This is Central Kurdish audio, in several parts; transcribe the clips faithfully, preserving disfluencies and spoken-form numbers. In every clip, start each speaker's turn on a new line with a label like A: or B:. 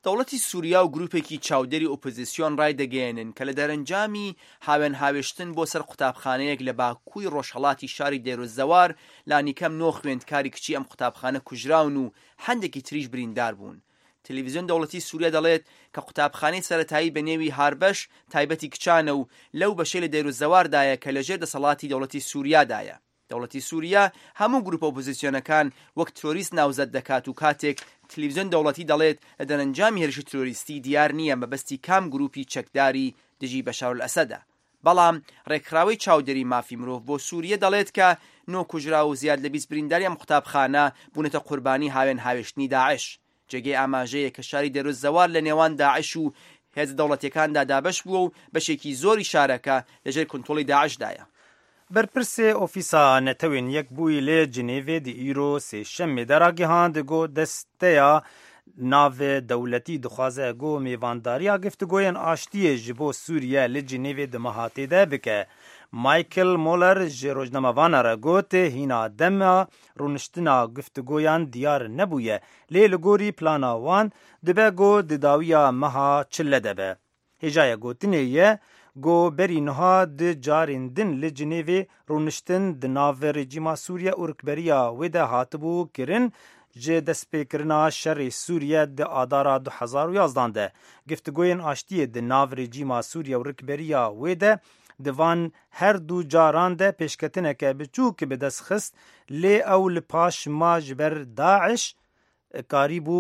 A: دەوڵەتی سووریا و گروپێکی چاودێری ئۆپۆزیسیۆن ڕای دەگەێنن کە لە دەرەنجامی هاوێن هاوێشتن بۆ سەر قوتابخانەیەک لە باکووری ڕۆژهەڵاتی شاری دێرۆزەوار لانیکەم نۆ خوێندکاری کچی ئەم قوتابخانە کوژراون و هەندێکی تریش بریندار بوون. تەلەڤیزیۆن دەوڵەتی سووریا دەڵێت کە قوتابخانەی سەرەتایی بە نێوی هاربەش تایبەتی کچانە و لەو بەشەی لە دێرۆزەواردایە کە لەژێر دەسەڵاتی دەوڵەتی سووریادایە. دەوڵەتی سووریا هەموو گروپە ئۆپۆزیسیۆنەکان وەک ترۆریست ناوزەت دەکات و کاتێک تەلەڤیزیۆن دەوڵەتی دەڵێت لە دەرەنجامی هێرشی ترۆریستی دیار نییە مەبەستی کام گروپی چەکداری دژی بەشار الئەسەدە. بەڵام ڕێکخراوەی چاودێری مافی مرۆڤ بۆ سووریە دەڵێت کە نۆ کوژرا و زیاد لە بیست برینداری ئەم قوتابخانە بوونەتە قوربانی هاوێن هاوێشتنی داعش. جێگەی ئاماژەیە کە شاری دێرۆزەوار لە نێوان داعش و هێز دەوڵەتیەکاندا دابەش بووە و بەشێکی زۆری شارەکە لەژێر کۆنتڕۆڵی داعشدایە.
B: برپرسê ofîsa netewên Yekbûyî lê Cinêvê di îro sêşemê deragihand got desteya navê dewletî dixwaze got mêvandariya giftugoyên aştiyê ji bo Sûriye li Cinêvê di mehatê de bike. Michael Moller ji rojnamevana re got hîna dema rûniştina giftugoyan diyar nebûye lê li gorî plana wan dibe got di dawiya meha çile debe. Hêjaya gotinê ye گو بری نها د جارین دن لی جنیوی رونشتن د ناو رژیما سوریه و رکبریا و ده هاتبو کرن جه دسپیکرنا شر سوریه د آدارا دو هزار و یازدان ده. گفتگوین آشتیه د ناو رژیما سوریه و رکبریا و ده دوان هر دو جاران ده پیشکتنه که بچو که به دست خست لی اول پاش ما جبر داعش کاریبو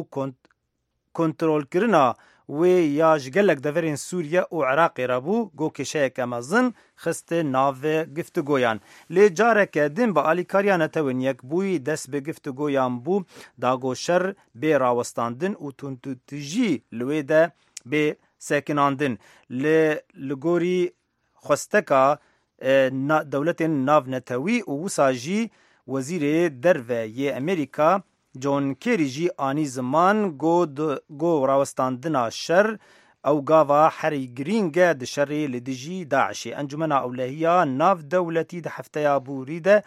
B: کنترول کرنا و یا جگلک دورین سوریه و عراق رابو گو کشه که مزن خست ناو گفتگویان. لی جاره که دن با آلیکاریان تون یک بوی دست به گفتگویان بو داگو شر به راوستاندن و تونتوتجی لوی ده به سکناندن. لی لگوری خستکا دولت ناو نتوی و وساجی وزیر دروه ی امریکا جون کری جی آنی زمان گو, گو راوستاندنا شر او گاوا حری گرینگه د شر لدجی داعشی. انجمن اولهیا ناو دولتی ده هفته بوری ده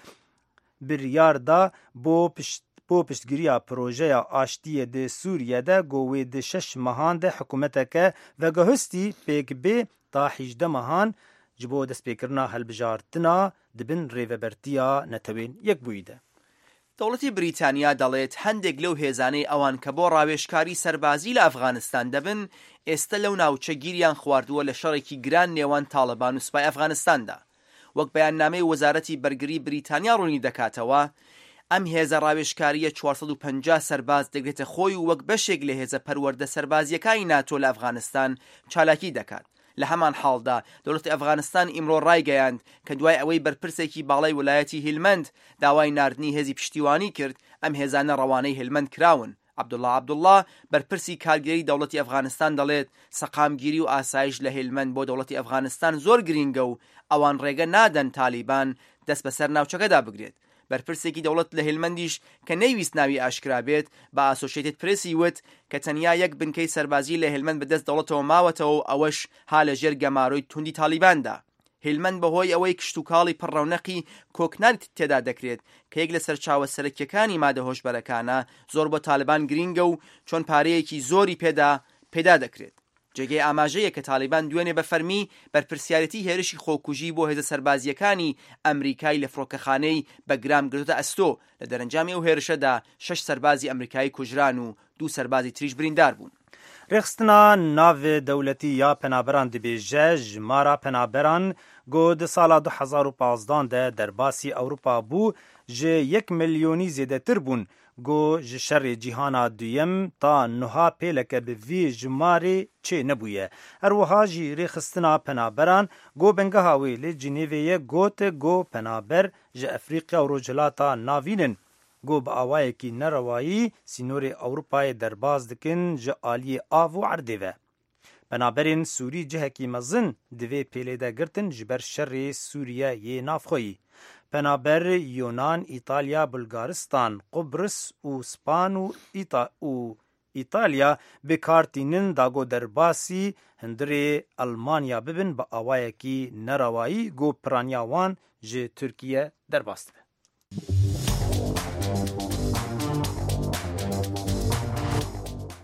B: بریار دا بو پشت بو پشتگیریا پروژه آشتی ده سوریه ده گوی ده شش مهان ده حکومته که و گهستی پیک بی تا هجده مهان جبو دست پیکرنا هلبجارتنا دبن ریوبرتیا نتوین یک بویده.
A: دەوڵەتی بریتانیا دەڵێت هەندێک لەو هێزانەی ئەوان کە بۆ ڕاوێژکاری سەربازی لە ئەفغانستان دەبن ئێستا لەو ناوچە گیریان خواردووە لە شەڕێکی گران نێوان تاڵبان و سوپای ئەفغانستاندا. وەک بەیاننامەی وەزارەتی بەرگری بریتانیا ڕوونی دەکاتەوە ئەم هێزە ڕاوێژکاریە چوارسەد و پەنجا سەرباز دەگرێتە خۆی و وەک بەشێک لە هێزە پەروەردە سەربازیەکانی ناتۆ لە ئەفغانستان چالاکی دەکات. لە هەمان حاڵدا دەوڵەتی ئەفغانستان ئیمڕۆ ڕایگەیاند کە دوای ئەوەی بەرپرسێکی باڵای ویلایەتی هیلمەند داوای ناردنی هێزی پشتیوانی کرد ئەم هێزانە ڕەوانەی هیلمەند کراون. عەبدوڵڵا عەبدوڵڵا بەرپرسی کارگەری دەوڵەتی ئەفغانستان دەڵێت سەقامگیری و ئاسایش لە هیلمەند بۆ دەوڵەتی ئەفغانستان زۆر گرینگە و ئەوان ڕێگە نادەن تالیبان دەست بەسەر ناوچەکەدا بگرێت. بەرپرسێکی دەوڵەت لە هیلمەندیش کە نەیویست ناوی ئاشکرا بێت بە ئاسۆشیێتد پرێسی وت کە تەنیا یەک بنکەی سەربازی لە هیلمەند بەدەست دەوڵەتەوە ماوەتەوە و ئەوەش ها لە ژێر گەماڕۆی توندی تالیباندا. هیلمەند بەهۆی ئەوەی کشت و کاڵی پڕڕەونەقی کۆکناری تێدا دەکرێت کە یەک لە سەرچاوە سەرەکیەکانی مادە هۆشبەرەکانە زۆر بۆ تالیبان گرینگە و چۆن پارەیەکی زۆری پێدا پێدا دەکرێت. جێگەی ئاماژەیە کە تالیبان دوێنێ بە فەرمی بەرپرسیارەتی هێرشی خۆکوژی بۆ هێزە سەربازیەکانی ئەمریکای لە فڕۆکەخانەی بەگرام گرتوتە ئەستۆ. لە دەرەنجامی ئەو هێرشەدا شەش سەربازی ئەمریکایی کوژران و دوو سەربازی تریش بریندار بوون.
B: رخستنا ناو دولتی یا پنابران دبیجه جمارا پنابران گود سالا دو هزار و پانزده ده در باسی اوروپا بو جه یک میلیونی زیده تر بون گو جشر جهانا دویم تا نها پیلک به وی جماری چه نبویه. اروها جی رخستنا پنابران گو بنگه هاوی لی جنیویه گوت گو پنابر جه افریقیا و روجلاتا ناوینن گو با آوائه کی نروایی سینور اوروپای درباز دکن جه آلی آو و عرده و. بنابرین سوری جه کی مزن دوی پیلیده گرتن جبر شر سوریه یه نافخویی. پنابر یونان، ایتالیا، بلغارستان، قبرس و سپان و, ایتا و ایتالیا بکارتینن داگو درباسی هندری المانیا ببن با آوائه کی نروایی گو پرانیاوان جه ترکیه درباسته.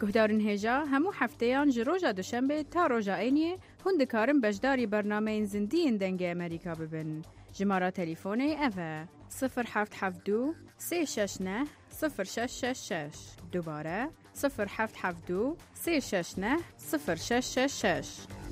C: گهدارن هجا همو هفتهان جروجا دوشنبه تا روژا اینیه هندکارن بجداری برنامه زندین دنگ امریکا ببن. جماره تلفن اوه صفر هفت هفت دو سه شش نه صفر شش شش شش. دوباره صفر هفت هفت دو سه شش نه صفر شش شش شش.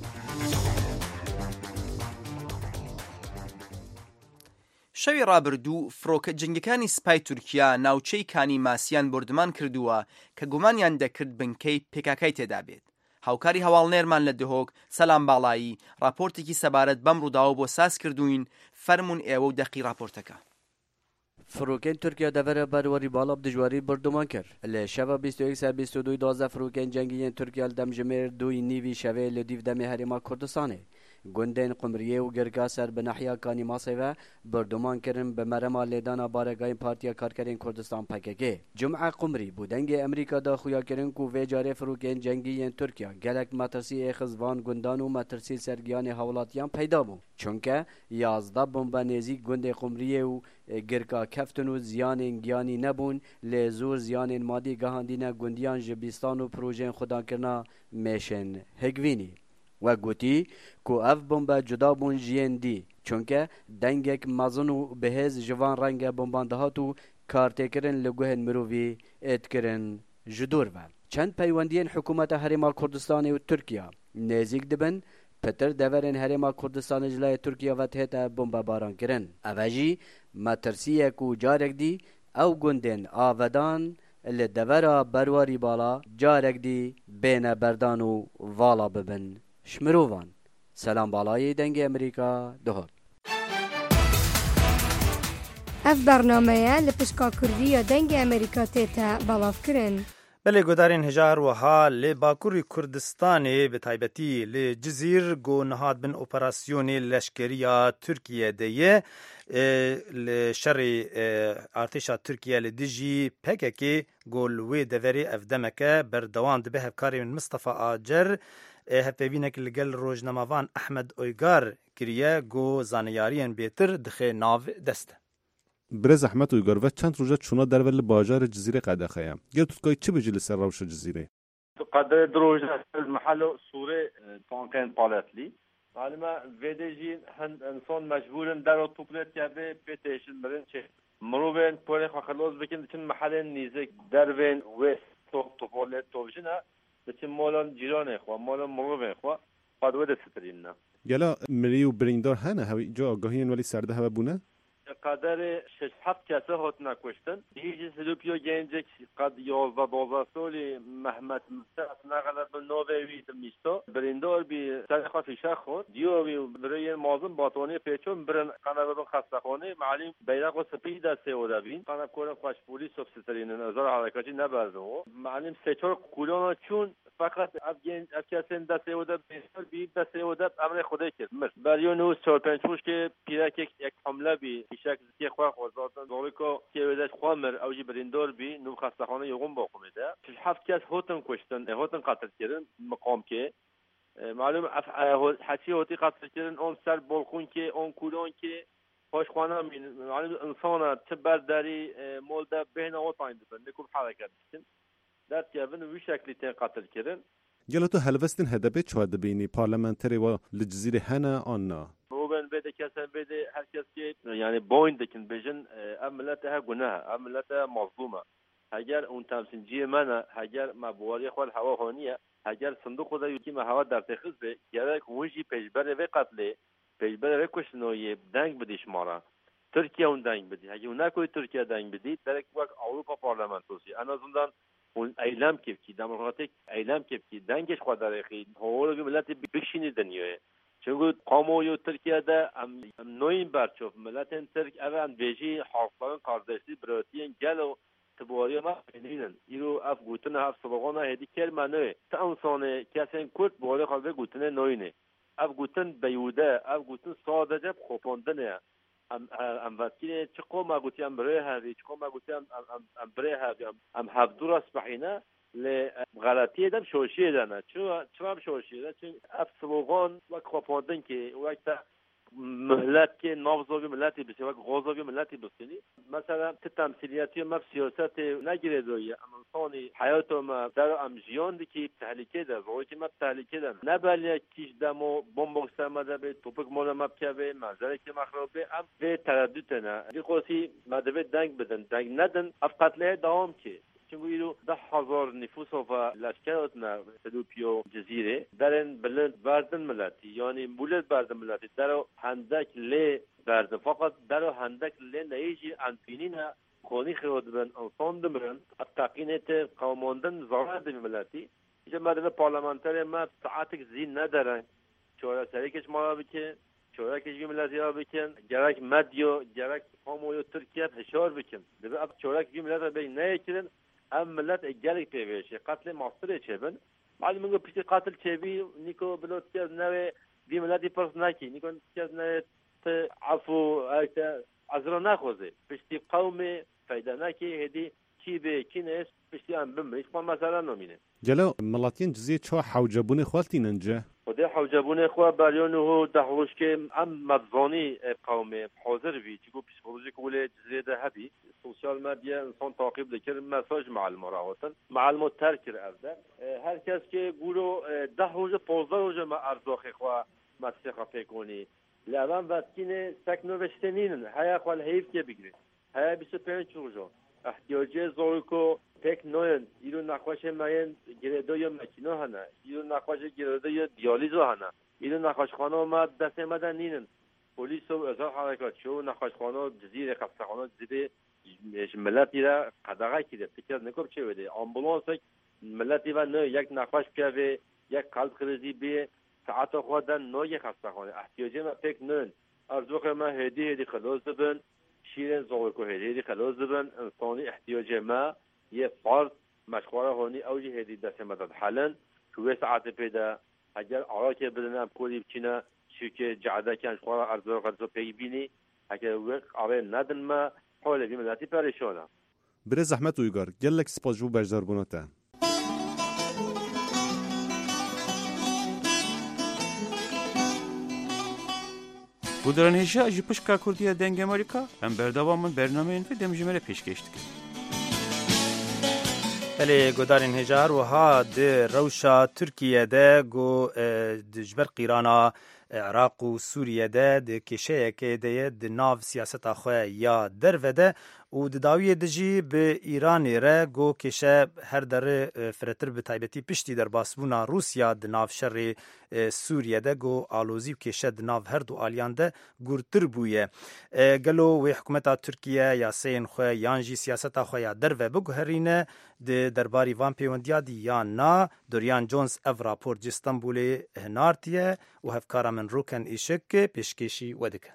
A: شەوی ڕابردوو فڕۆکە جنگەکانی سپای تورکیا ناوچەی کانی ماسیان بردمان کردووە کە گومانیان دەکرد بنکەی پێکاکای تێدا بێت. هاوکاری هەواڵنێرمان لە دهۆک سەلام باڵایی راپۆرتێکی سەبارەت بەم ڕووداوە بۆ ساز کردوین. فەرمون ئێوە و دەقی راپۆرتەکە.
D: فروکن ترکیه دەبەرە بەروەری باڵا دژواری بردومان کرد. لە شەوە بیست و یەک سەر بیست و دوو دوازدە فروکن جەنگیên تورکیا دەمژمێر دوی نیوی شەوێ لە دیو دەمێ هەرێما کوردستانê. گوندên قمریye û girga ser bi nehiya kanî masê ve berduman kirin bi merema lêdana baregahên Partiya Karkerên Kurdistan P K K. Cum'a Qumrî bû dengê Amerîka da xuya kirin ku vê carê firokên cengî yên Tirkiya gelek metirsî êxiz van gundan û metirsî sergiyanê hewlatiyan peyda bû. Çunke yazda bomba nêzik gundê Qumriyê û girka keftin û ziyanên giyanî nebûn lê zûr ziyanên madî gihandîne gundiyan ji bîstan û projeyên xwedakirina mêşên hêgvînî. و گوتی کو اف بمبا جدا بون جین دی چونکه دنگک مزن و بهز جوان رنگ بمبان دهاتو کارتکرن لگوهن مرووی اتکرن جدور و چند پیوندین حکومت هرما کردستان و ترکیه نزیک دبن پتر دورن هرما کردستان جلای ترکیه و تهت بمبا باران کرن اوجی مترسیه کو جارک دی او گندن آودان لدورا برواری بالا جارک دی بین بردان و والا ببن شمروان. سلام بالای دنگ امریکا دهات.
E: اف برنامه لپشکا کردی دنگ امریکا تیتا بالاف کرن.
B: بله گودارین هجار وها لی باکوری کردستانی به تایبتی لی جزیر گو نهاد بن اپراسیونی لشکریا ترکیه دیه لشر ارتشا ترکیه لدیجی پککی گول وی دوری افدمکه بردوان دبه هفکاری من مصطفى آجر هفوینک لگل روزنامه‌وان احمد اویگار کریه گو زانیارین بیتر دخه ناو دست.
F: برز احمد اویگار و چند روزه چونا در ول بازار جزیره قدخه ام. گه تو کای چی بجلی سر روش جزیره؟
G: قدر دروج المحل سوره فانكن بالاتلي. معلومه ودجی هند انسان مجبورن در توپلت کرده بتیشن برن چه مروبن پره خلاص بکن چون محل نیزک درون و تو توپلت توجنه بچه مالان جیرانه خوا مالان مروبن خوا قدوه سترینه.
F: گلا مریو بریندار هنه هوی جا آگاهین ولی سرده هوا بونه؟
G: قدر شش هفت کسه هات نکشتن. هیچ سلوپیو گنجک قد یازده دوازده سالی محمد مستعد نقل به نوویت میستا بریندار بی سرخا فیشه خود دیو بی برای مازن باطانی پیچون برن قنابه خستخانه معلم بیرق و سپید دسته و دبین قناب کورن خوش پولیس و سترین نظر حرکاتی نبرده و معلم سه چهار کولانا چون فقط افغان افکاسن دسته و دب بی دسته و دب امر خدا کرد مر بریو نو چهار پنج روز که پیرک یک حمله بی شک کی خو خوداتن زوریکو کی ودش خمر اوجی بریندار بی نو خستخانه یوغون با خمیده شش هفت کس هوتن کشتن هوتن قتل کردن مقام که معلوم اف حسی هوتی قتل کردن اون سر بالکون که اون کولون که خوش خانه معلوم انسان تبر داری مولده بین او تاین دبن نکوب حرکت کردن دات کردن و شکلی تن قتل کردن
F: گلا تو هلوستن هدبه چه دبینی پارلمانتری و لجزیره هنه آنها
G: روبن بده کسان بده هر کس که یعنی باین دکن بجن عملتها گناه عملتها مظلومه اگر اون تمسینجی منه اگر مبواری خود هوا هانیه اگر صندوق خدا یکی ما هوا در تخص به گرک اونجی پیشبر و قتل پیشبر و کشنوی دنگ بدیش مارا ترکیه اون دنگ بدی اگه اون نکوی ترکیه دنگ بدی درک وقت اروپا پارلمانتوسی انا زندان اون اعلام کیف کی دموکراتیک اعلام کیف کی دنگش خود داره هول ملت بکشینی دنیای چون قاموی ترکیه ده ام نوین برچوف ملت ترک اول بیجی حافظان کاردشتی براتین گلو تبواری ما بینن ایرو اف گوتن اف سبقانا هدی کلمه نه تا انسان کسین کرد بوله خالده گوتن نوینه اف گوتن بیوده اف گوتن ساده خوپاندنه ام ام وقتی چه قوم گوتی ام برای هری چه قوم گوتی ام ام برای هری ام هفدور اسبحینه ل غلطی دم شوشی دانه چرا چرا شوشی دانه چون اف سلوگان و خوپاندن که وقت مهلت که نافذوی ملتی بشه و غوزوی ملتی بسنی مثلا تمثیلیتی ما سیاست نگیره دوی انسانی حیات ما در امجیان دی تهلیکه ده روی که ما تهلیکه ده نباید کیش دمو بمب استعمال به توپک مولا مبکه منظره که مخروبه ام به تردد نه دی قوسی مدوی دنگ بدن دنگ ندن افقاتله دوام که چون ایرو ده هزار نفوس و لشکراتنا سلوپیو جزیره درن بلند بردن ملتی یعنی بلند بردن ملتی درو هندک لی بردن فقط درو هندک لی نیجی انفینینا خونی خود بن انسان دمرن اتقینت قوماندن زراد ملتی ایجا مدن پارلمانتر ما ساعتک زین ندارن چورا سریکش مارا بکن چورا کشی ملتی ها بکن گرک مدیو گرک قومو ترکیه هشار بکن دبی اب چورا کشی ملتی بین نیکرن ام ملت اجالك بيشي قتل معصر چبن بعد منگو پیش قاتل چبی نیکو بلوت کز نوی دی ملتی پرس نکی نیکو کز نوی عفو عذرا نخوزه پشتی قوم فایده نکی هدی کی به کی نیست پشتی ام بمریش ما مثلا نمینه
F: جلو ملاتين جزية شو حوجبوني خوالتي ننجا
G: وده حوجبوني خوا بريونه هو دهوش که ام مدزانی قوم حاضر بي تيكو پسیکولوژیک ولی جزية ده هبي سوشال مدیا انسان تعقیب دکر مساج معلم راوتن معلم ترکر افده هر کس که گورو ده روز پانزده روز ما ارزاخ خوا مسیخا پیکونی لعبان وقتینه سکنو وشتنینن هیا خوال حیف که بگیره هیا بیست و پنج روزا احتیاجه زورکو تک نوین ایرو نخواش ماین گردو یا مکینو هنه ایرو نخواش گردو یا دیالیزو هنه ایرو نخواش خانه ما دست مدن نینن پولیس و ازار حرکات شو نخواش خانه جزیره خسته خانه جزیره ملتی را قدغه کده فکر نکوب چه وده آمبولانس ملتی و نه یک نخواش پیوه یک قلب خریزی به ساعت خودن نه یک خسته خانه احتیاجه ما فکر نن ارزوخ ما هدی هدی خلاص دبن شیرین زورکو هدی هدی خلاص دبن انسانی احتیاجه ما یه فرد مشخوره هونی اوجی هدی دست مدد حالن شوه ساعت پیدا اگر عراقی بدنم کولی بچینه شوکه جعده کنش خواه ارزوخ قدزو پی بینی اگر وقت آوه ندن ما حاله بی ملتی پریشانه
F: بره زحمت اویگار گلک سپاس جو بجدار بوناته
H: بودران هیشه جی پشکا کردیه دنگ امریکا ام بردوامن برنامه این فی دمجمره پیش گشت کرد
B: بله گودارین هجار و ها ده روشا ترکیه ده گو دجبر قیرانا عراق و سوریه ده ده کشه که ده ده ناو سیاست خواه یا در وده و ده داویه ده جی به ایران ره گو کشه هر در فرتر به تایبتی پشتی در باسبونا روسیا ده ناو شر سوریه ده گو آلوزی و کشه ده ناو هر دو آلیان ده گورتر بویه گلو و حکومتا ترکیه یا سین خواه یانجی سیاست خواه یا در و بگو هرینه ده درباری وان پیوندیا دی یا نا دوریان جونز اف راپورت جستانبول هنارتیه و هفکارا من روکن ایشک پیشکشی ودکه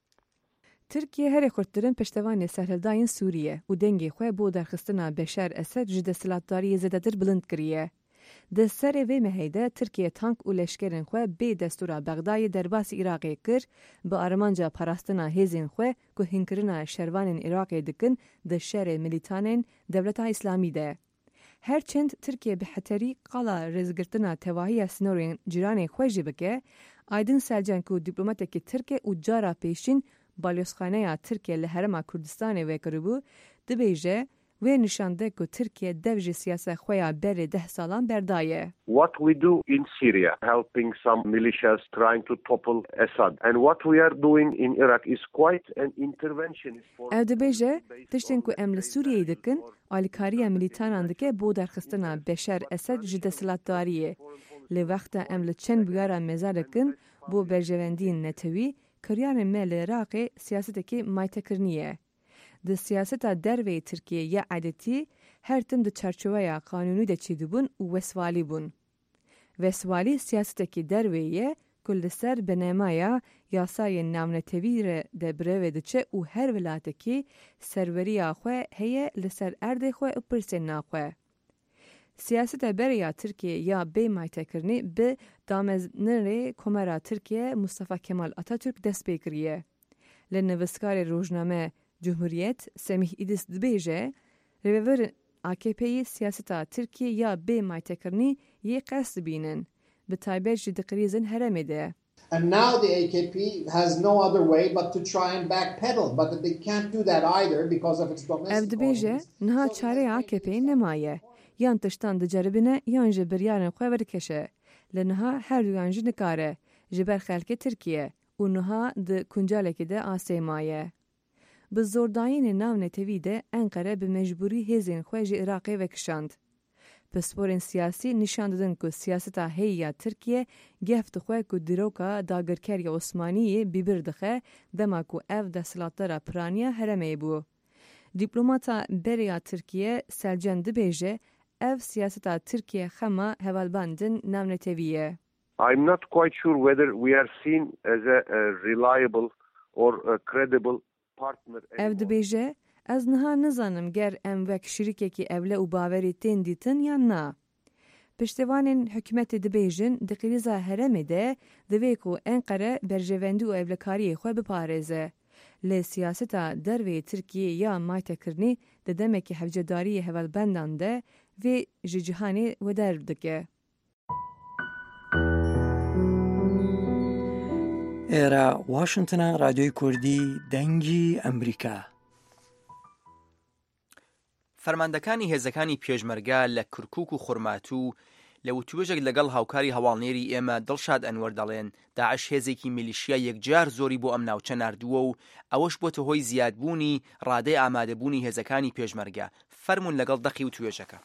I: ترکیه هر خورترین پشتوانی سرهلداین سوریه و دنگی خواه بو درخستنا بشار اسد جده سلطداری زدادر بلند کریه. ده سر وی مهیده ترکیه تانک و لشکرین خواه بی دستورا بغدای درباس عراقی کر با آرمانجا پاراستنا هیزین خواه که هنکرنا شروانین عراقی دکن ده شهر ملیتانین دولتا اسلامی ده. هرچند ترکیه به حتری قالا رزگرتنا تواهی سنورین جیرانی خواه جبکه، آیدن سرجان که دیپلوماتیک ترکیه و جارا پیشین بالیوسخانه ترکیه لحرم کردستان وکربو دبیجه و نشانده که ترکیه دوج سیاست خویا بر ده سالان بردایه.
J: What we do in Syria, helping some militias trying to topple Assad, and what we are doing in Iraq is quite an interventionist for.
I: او دبیجه تشتن که امل سوریه دکن آلیکاریا ملیتانان دکه بو درخستنا بشار اسد جده سلطداریه. لی وقت امل چند بیارا مزارکن بو برجوندین نتوی کریان مل عراق سیاست که مایتکرنیه. د سیاست دروی ترکیه یا عادتی هر تم د چارچوبه قانونی د چیدبون و وسوالی بون. وسوالی سیاست که درویه کل سر بنمایا یاسای نامنتویر د بروه د چه او هر ولایت که سروری آخوه هیه لسر ارد خواه و پرسن ناخوه. سیاست بریا ترکیه یا بی مایتکرنی به دامزنر کمرا ترکیه مصطفی کمال آتاتürk دست بکریه. لنوسکار روزنامه جمهوریت سمیح ایدیس دبیجه رویور آکپی سیاستا ترکیه یا بی مایتکرنی یه قصد بینن به تایبه جدقریزن هرمه ده.
K: And now the A K P has no other way but to try and backpedal, but they can't do that either because of its domestic
I: ev dibêje niha çareya A K P'yê nemaye yan tiştan diceribine yan ji biryarên xwe werikeşe li niha her duyan jî nikare ji ber xelkê Tirkiye û niha di kuncalekê de asê maye. Bi zordayînê navnetevî de Enqere bi mecbûrî hêzên xwe ji Iraqê vekişand. Pisporên siyasî nîşan didin ku siyaseta hêya Tirkiye gef dixwe ku dîroka dagirkeriya Osmaniyê bîbir dixe dema ku ev desthilatdara piraniya herêmê bû. Dîplomata Beriya Tirkiye Selcan dibêje ev siyaseta Tirkiye xema hevalbandin navnetevî ye.
J: I'm not quite sure whether we are seen as a, a reliable or a credible partner.
I: Ev dibêje ez niha nizanim ger em wek şîrîkekî evle û bawerî tên dîtin yan na. Piştêvanên hikûmetê dibêjin di krîza herêmê de divê ku Enqere berjevendî û evlekariyê xwe biparêze. Lê siyaseta derveyê Tirkiyê ya maytekirinê di demekî hevcedariyê hevalbendan de vê ji cîhanê weder dike.
L: Era Washingtona Radyoyu Kurdî dengî Emerîka.
A: فەرماندەکانی هێزەکانی پێشمەرگە لە کورکوک و خورماتوو لە وتوێژێک لەگەڵ هاوکاری هەواڵنێری ئێمە دڵشاد ئەنوەر دەڵێن داعش هێزێکی میلیشیا یەکجار زۆری بۆ ئەم ناوچە ناردووە و ئەوەش بۆتە هۆی زیادبوونی ڕادەی ئامادەبوونی هێزەکانی پێشمەرگە. فەرموون لەگەڵ دەقی و توێژەکە.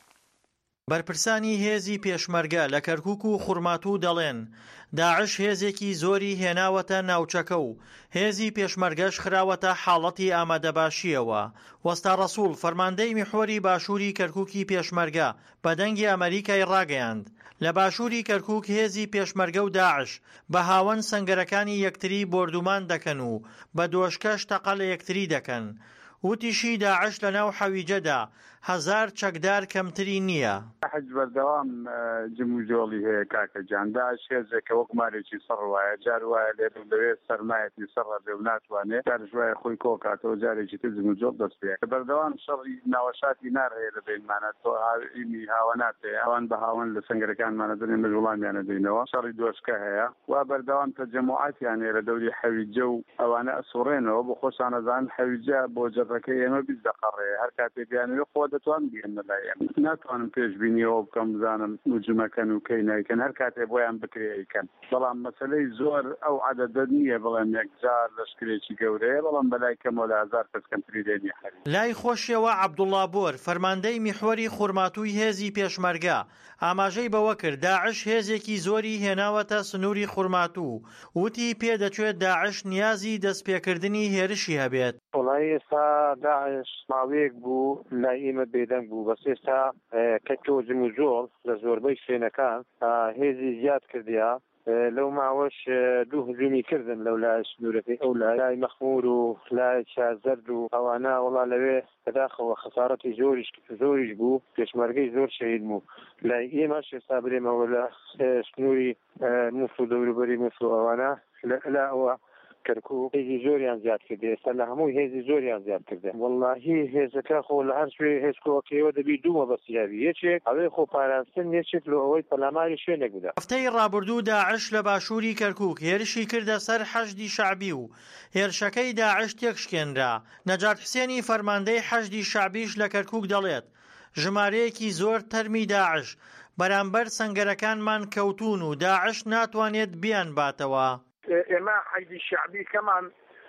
M: بەرپرسانی هێزی پێشمەرگە لە کەرکووک و خوڕماتوو دەڵێن داعش هێزێکی زۆری هێناوەتە ناوچەکە و هێزی پێشمەرگەش خراوەتە حاڵەتی ئامادەباشیەوە. وەستا ڕەسوول فەرماندەی میحوەری باشووری کەرکووکی پێشمەرگە بە دەنگی ئەمریکای ڕاگەیاند لە باشووری کەرکووک هێزی پێشمەرگە و داعش بە هاوەن سەنگەرەکانی یەکتری بۆردومان دەکەن و بە دۆشکەش تەقە لە یەکتری دەکەن. وتیشی داعش لە ناو حەویجەدا هەزار چەکدار کەمتری نییە.
N: حەج بەردەوام جموجۆڵی هەیە کاکەجان. داعش هێزێکە وەک مارێکی سەڕ وایە جار وایە لێرە لەوێ سەرمایەتی سەڕە لێو ناتوانێت جارش وایە خۆی کۆ کاتەوە جارێکی تر جموجۆڵ دەست پێ بەردەوام شەڕی ناوەشاتی نار هەیە لە بینمانە تۆ هاوینی هاوەنات هەیە ئەوان بە هاوەن لە سەنگەرەکانمانە دەنێ مە وڵامیانە دەینەوە شەڕی دۆشکە هەیە وا بەردەوام تەجەموعاتیان هەیە لە دەوری حەویجە و ئەوانە ئەسوڕێنەوە بۆ خۆشانەزان حەویجە بۆ جەڕەکەی ئێمە بیست دەقەڕێ هەر کاتێ بیانوێ خۆ دەتوان بگەن لەلایەن ناتوانم پێشبینیەوە بکەم بزانم نوجمەکەن و کەی نایکەن هەر کاتێ بۆیان بکرێیکەن بەڵام مەسەلەی زۆر ئەو عەدەدە نییە بەڵام یەکجار لەشکرێکی گەورەیە بەڵام بەلای کەمەوە لە هەزار کەس کەمتری لێنی هەری
M: لای خۆشیەوە عەبدوڵڵا بۆر فەرماندەی میحوەری خوڕماتووی هێزی پێشمەرگە ئاماژەی بەوە کرد داعش هێزێکی زۆری هێناوەتە سنووری خوڕماتوو وتی پێدەچێت داعش نیازی دەستپێکردنی هێرشی هەبێت.
O: وڵای ئێستا داعش ماوەیەک بوو لای ئێمە بێدەنگ بوو بەس ئێستا کە تۆزم و جۆڵ لە زۆربەی شوێنەکان هێزی زیاد کردیا لەو ماوەش دوو هجومی کردن لەو لای سنوورەکەی ئەو لای مەخمور و لای چازەرد و ئەوانە وڵا لەوێ بەداخەوە خەسارەتی زۆریش زۆریش بوو پێشمەرگەی زۆر شەهید بوو لای ئێمەش ئێستا برێمەوە لە سنووری مووس و دەوروبەری مووس و ئەوانە لە ئەوە کەرکووک هێزی زۆریان زیاد کردێ ئێستا لە هەموو هێزی زۆریان زیاد کردێ وەڵاهی هێزەکە خۆ لە هەر شوێ هێزکۆکەوە دەبی دوو مەبەستیابی یەکێک ئەوەی خۆ پاراستن یەکێک لە ئەوەی پەلاماری شوێنێک بدە.
M: هەفتەی ڕابردوو داعش لە باشووری کەرکووک هێرشی کردە سەر حەشدی شەعبی و هێرشەکەی داعش تێکشکێنرا. نەجات حسێنی فەرماندەی حەشدی شەعبیش لە کەرکووک دەڵێت ژمارەیەکی زۆر تەرمی داعش بەرامبەر سەنگەرەکانمان کەوتون و داعش ناتوانێت بیان باتەوە.
P: ئێمە حەجی شعبیکەمان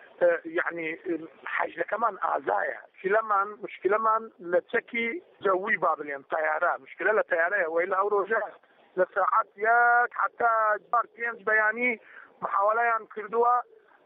P: یعنی حەجەکەمان ئازایە مشکلەمان مشکلەمان لە چەکی جەوی با بڵێن تەیارە مشکلە لە تەیارەیە وەی لە ئەو ڕۆژە لە ساعات یەک حتا بار پێنج بەیانی محاوەلەیان کردووە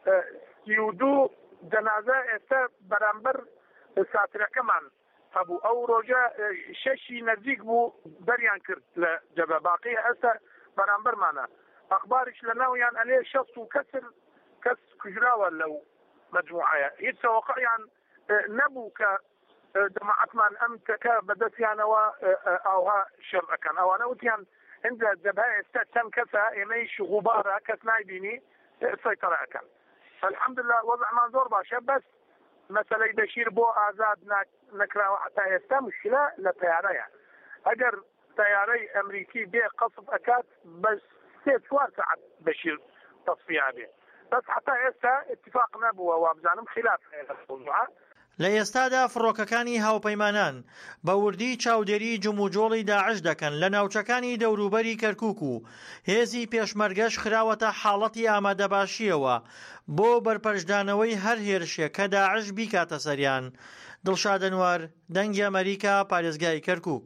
P: سی و دوو جەنازە ئێستا بەرامبەر ساترەکەمان هەبوو ئەو ڕۆژە شەشی نەزیک بوو دەریان کرد لە جەبە باقی ئێستا بەرامبەرمانە ئەخباریش لە ناویان ئەلێ شەست و کەسر کەس کوژراوە لەو مەجموعەیە هیچ تەوەقعیان نەبوو کە جەماعەتمان ئەم تەکە بەدەستیانەوە ئاوها شەڕ ئەکەن ئەوانە وتیان هەندە جەبهە ئێستا چەند کەسە ئێمەی غوبارە کەس نایبینی سەیطرە ئەکەن الحەمدولله وەزعمان زۆر باشە بەس مەسەلەی بەشیر بۆ ئازاد نەکراوە حتا ئێستا مشکلە لە تەیارەیە ئەگەر تەیارەی ئەمریکی بێ قەسب ئەکات بەس سێ چوار ساعت بەشیر تصفيه به بس حتى ئێستا اتفاق نەبووە و بزانم خلاف الموضوع.
M: لە ئێستادا فڕۆکەکانی هاوپەیمانان بە وردی چاودێری جموجۆڵی داعش دەکەن لە ناوچەکانی دەوروبەری کەرکووک و هێزی پێشمەرگەش خراوەتە حاڵەتی ئامادەباشیەوە بۆ بەرپەرشدانەوەی هەر هێرشێک کە داعش بیکاتە سەریان. دڵشاد ئەنوار، دەنگی ئەمریکا، پارێزگای کەرکووک.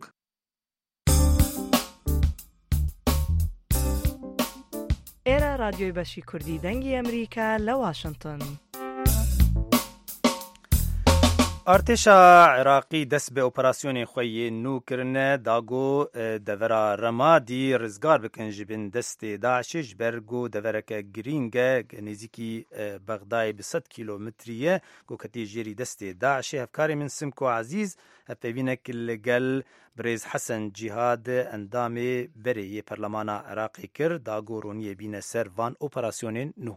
Q: ئێرە رادیۆی بەشی کوردی دەنگی ئەمریکا لە واشنگتن.
B: ئارتێشا عێراقی دەست بە ئۆپەراسیۆنێ خۆی نوکردنە داگۆ دەڤەرا ڕەمادی ڕزگار بکەن ji bin destê Daişê ji ber got devereke girîng e nêzîkî Bexdayê bi sed kîlometrî ye gotî jêrî destê Daişê. Hevkarê min Simko Ezîz hevpêvînek li gel Birêz Hesen Cîhad endamê berê yê Perlemana Iraqê kir dago roniyê bîne ser van operasyonên nû.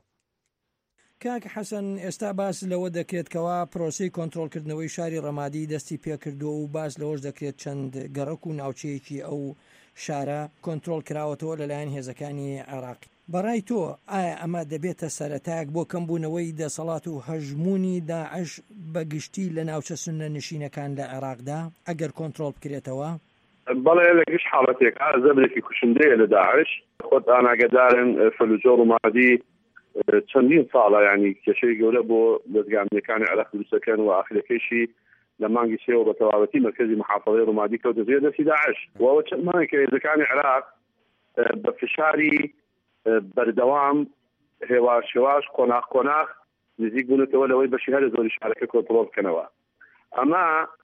L: کاک حەسەن ئێستا باس لەوە دەکرێت کەوا پرۆسی کۆنتڕۆلکردنەوەی شاری ڕەمادی دەستی پێکردو و باس لەوەش دەکرێت چەند گەڕک و ناوچەیەکی ئەو شارە کۆنتڕۆل کراوەتەوە لەلایەن هێزەکانی عێراقی. بەڕای تۆ ئایا ئەمە دەبێتە سەرەتایەک بۆ کەمبوونەوەی دەسەڵات و هەژمونی داعش بەگشتی لە ناوچە سونە نشینەکان لە عێراقدا ئەگەر کۆنتڕۆل بکرێتەوە؟
J: بەڵێ لە گشت حاڵەتێکا زەبرێکی کوشندەیە لە داعش خۆت ئاماگەدارن فەلوجۆ ڕۆمادی چەندین ساڵە ینی کێشەی گەورە بۆ دەستگامیەکانی عێراق دروستەکەن و ئاخرەکەیشی لە مانگی سێەوە بە تەواوەتی مەرکەزی محافەڵەی ڕۆمادی کەوتە زێر دەستی داعش وەوە چەند مانگێک کە هێزەکانی عێراق بە فشاری بەردەوام هێواش هێواش قۆناغ قۆناغ نزیک بوونەتەوە لەوەی بەشی هەر زۆری شارەکە کۆنتڕۆڵ بکەنەوە. ئەمە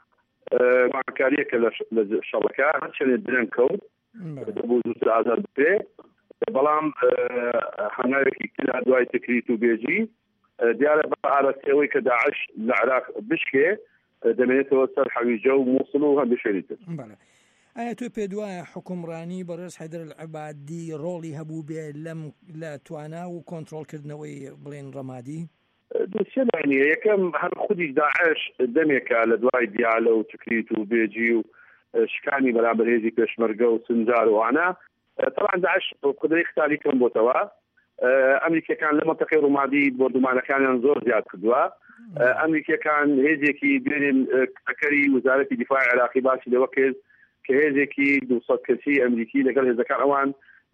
J: مانکاریەکە لە شەڕەکە هەرچەندێ درەنگ کەوت بۆ زووتر ئازاد بێ بەڵام هەنگاوێکی ترا دوای تکریت و بێژی دیارە بە ئاراستەوەی کە داعش لە عێراق بشکێ دەمێنێتەوە سەر حەویجە و مووسڵ و هەندێک شوێنی تر.
L: ئایا تۆ پێ دوایە حکومڕانی بەڕێز حەیدەر العەبادی ڕۆڵی هەبوو بێ لەم لە توانا و کۆنتڕۆڵکردنەوەی بڵێن ڕەمادی؟
J: دووسێ لایەنە یەکەم هەر خودی داعش دەمێکە لە دوای دیالە و تکریت و بێجی و شکانی بەرامبەر هێزی پێشمەرگە و سنجار و وانە طبعا داعش قدرەی قتالی کەم بۆتەوە. ئەمریکەکان لە مەنتەقەی ڕۆمادی بۆردومانەکانیان زۆر زیاد کردووە. ئەمریکەکان هێزێکی بێنین ئەکەری وزارەتی دیفاعی عێراقی باسی لەوە کرد کە هێزێکی دووسەد کەسی ئەمریکی لەگەڵ هێزەکان ئەوان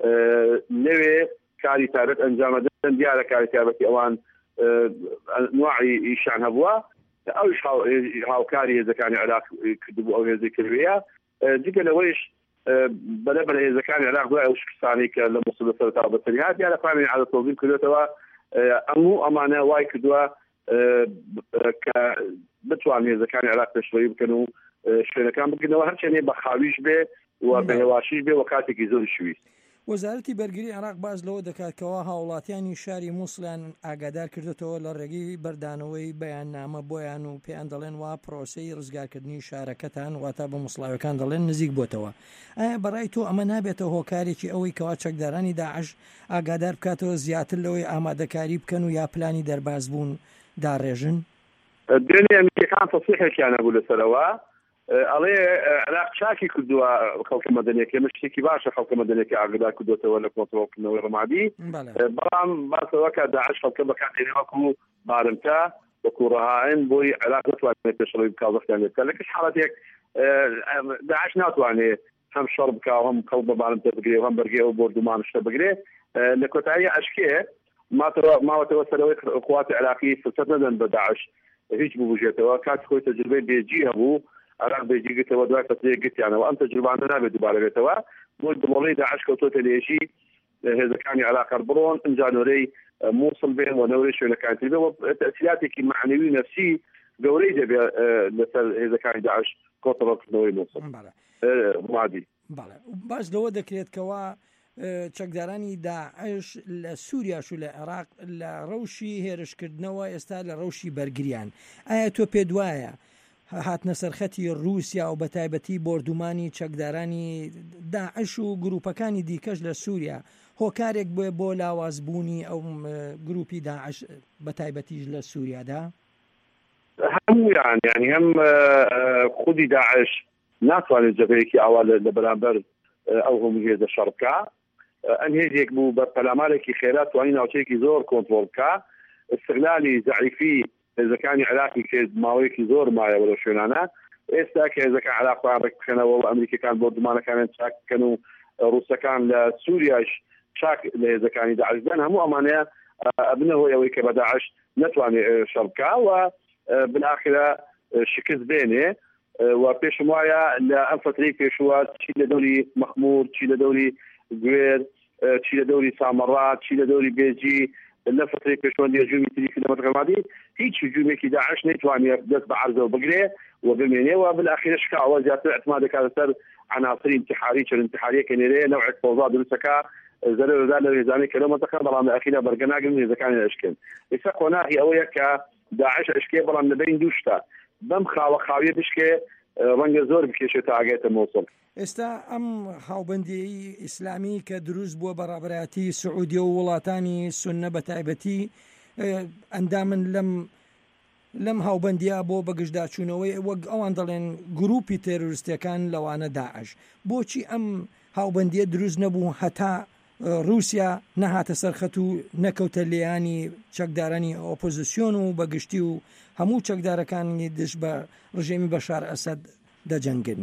J: لەوێ کاری تایبەت ئەنجامەدەن دیارە کاری تایبەتی ئەوان نوعی ئیشان هەبووە ئەوش هاوکاری هێزەکانی عێراق کردبوو ئەو هێزی کردویە جگە لەوەیش بەلەبەر هێزەکانی عێراق دوای ئەو شکستانی کە لە مووسڵ سەرەتا بەتەنیا دیارە پامێنی عادەت تۆزیم کردوێتەوە ئەموو ئەمانە وای کردووە کە بتوان هێزەکانی عێراق پێشڕەوی بکەن و شوێنەکان بکەنەوە هەرچەندێ بە خاویش بێ و بە هێواشیش بێ و کاتێکی زۆری شوویست.
L: وەزارەتی بەرگری عێراق باز لەوە دەکاتکەوە هاوڵاتیانی شاری مووسڵیان ئاگادار کردێتەوە لە ڕێگەی بەردانەوەی بەیاننامە بۆیان و پێیان دەڵێن وا پرۆسەی ڕزگارکردنی شارەکەتان واتە بە مووسڵاوەکان دەڵێن نزیک بۆتەوە. ئایا بەڕای تۆ ئەمە نابێتە هۆکارێکی ئەوەی کەوا چەکدارانی داعش ئاگادار بکاتەوە زیاتر لەوەی ئامادەکاری بکەن و یا پلانی دەرباز بوون داڕێژن؟
J: دوێنێ ئەمریکەکان تەسریحێکیان هەبوو لەسەرەوە ئەڵێ عێراق چاکی کردووە خەڵکە مەدەنیەکە مشتێکی باشە خەڵکە مەدەنیەکە ئاگادار کردوێتەوە لە کۆنتڕۆڵکردنەوەی ڕەمادی بەڵام باسەوە کە داعش خەڵکە بەکاتێنێ وەکو بارمتە وەکو ڕەهائن بۆی عێراق نتوانێت پێشڕەوی بکات وەختیان لێ بکات لە کەس حاڵەتێک داعش ناتوانێت هەم شەڕ بکا و هەم خەڵک بە بارمتە بگرێ و هەم بەرگێ و بۆردومان شتە بگرێ لە کۆتایی ئەشکێ ماوەتەوە سەرەوەی قوواتی عێراقی فرسەت نەدەن بە داعش هیچ ببوژێتەوە کات خۆی تەجروبەی بێجی هەبوو عراق بێجیگتەوە دوای فەترەیەک گتیانەوە ئەم تەجروبانە نابێت دووبارە بێتەوە بۆ دڵی داعش کەوتۆتە لێژی هێزەکانی عێراق بڕۆن ئەنجانۆرەی مووسڵ بێن و نەورەی شوێنەکانی بێ تەسیراتێکی معنەوی نەفسی گەورەی دەبێت لەسەر هێزەکانی داعش کۆنتڕۆڵکردنەوەی مووسڵ ڕەمادی.
L: باش لەوە دەکرێتکەوە چەکدارانی داعش لە سووریاش و لە عێراق لە ڕەوشی هێرشکردنەوە ئێستا لە ڕەوشی بەرگریان. ئایا تۆ پێ دوایە هاتنە سەرخەتی رووسیا و بە تایبەتی بۆردومانی چەکدارانی داعش و گروپەکانی دیکەش لە سووریا هۆکارێک بێ بۆ لاوازبوونی ئەو گروپی داعش بە تایبەتیش لە سووریادا؟
J: هەموویان ینی هەم خودی داعش ناتوانێت جەبەیەکی ئاوا لە بەرامبەر ئەو هەموو هێزە شەڕ بکات ئەن هێزێک بوو بە پەلامارێکی خێرات توانی ناوچەیەکی زۆر کۆنتڕۆڵ بکە استغلالی زعیفی هێزەکانی عراقی کرد ماوەیەکی زۆر مایە وەرە شوێنانە ئێستا کە هێزەکان عراقیان ڕێکبخێنەوە و ئەمریکەکان بۆ دومانەکانیان چاک بکەن و ڕووسەکان لە سووریاش چاک لە هێزەکانی داعشدان هەموو ئەمانەیە ئەبنە هۆی ئەوەی کە بە داعش نەتوانێت شەڕ بکا و بالآخرە شکست بێنێ و پێشم وایە لە ئەم فترەی پێشوە چی لە دەوری مەخمور چی لە دەوری گوێر چی لە دەوری سامەڕات چی لە دەوری بێجی لە فترەی پێشوە هجوومی تری خلافەت غەرمادی هیچ هجوومێکی داعش نەیتوانێت دەست بە عەرزەوە بگرێ و بمێنێ و بالآخرە شکاوە زیاتر اعتماد دەکات لەسەر عناصر انتحاری چەند انتحاریە کە نێرەیە نەوعێک فەوزا دروستەکە زەرەردا لە هێزانەی کە لەو مەنتەقە بەڵام لە ئەخیرا بەرگە ناگرن هێزەکانی ئەشکن ئێستا قۆناغی ئەوەیە کە داعش ئەشکێ بەڵام لەبەرین دوو شتە بەم خاوە خاویە بشکێ ڕەنگە زۆر بکێشێت تا ئاگێتە مۆسڵ
L: ئێستا ئەم هاوبەندی ئیسلامی کە دروست بووە بەڕابەتی سعودیە و وڵاتانی سوننە بە تایبەتی ئەندامن لەم لەم هاوبەندیە بۆ بەگشتداچوونەوەی وەک ئەوان دەڵێن گروپی تێرۆریستەکان لەوانە داعش بۆچی ئەم هاوبەندیە دروست نەبوو هەتا رووسیا نەهاتە سەرخەت و نەکەوتە لێیانی چەکدارانی ئۆپۆزیسیۆن و بەگشتی و هەموو چەکدارەکانی دش بە ڕژێمی بەشار ئەسەد دەجەنگن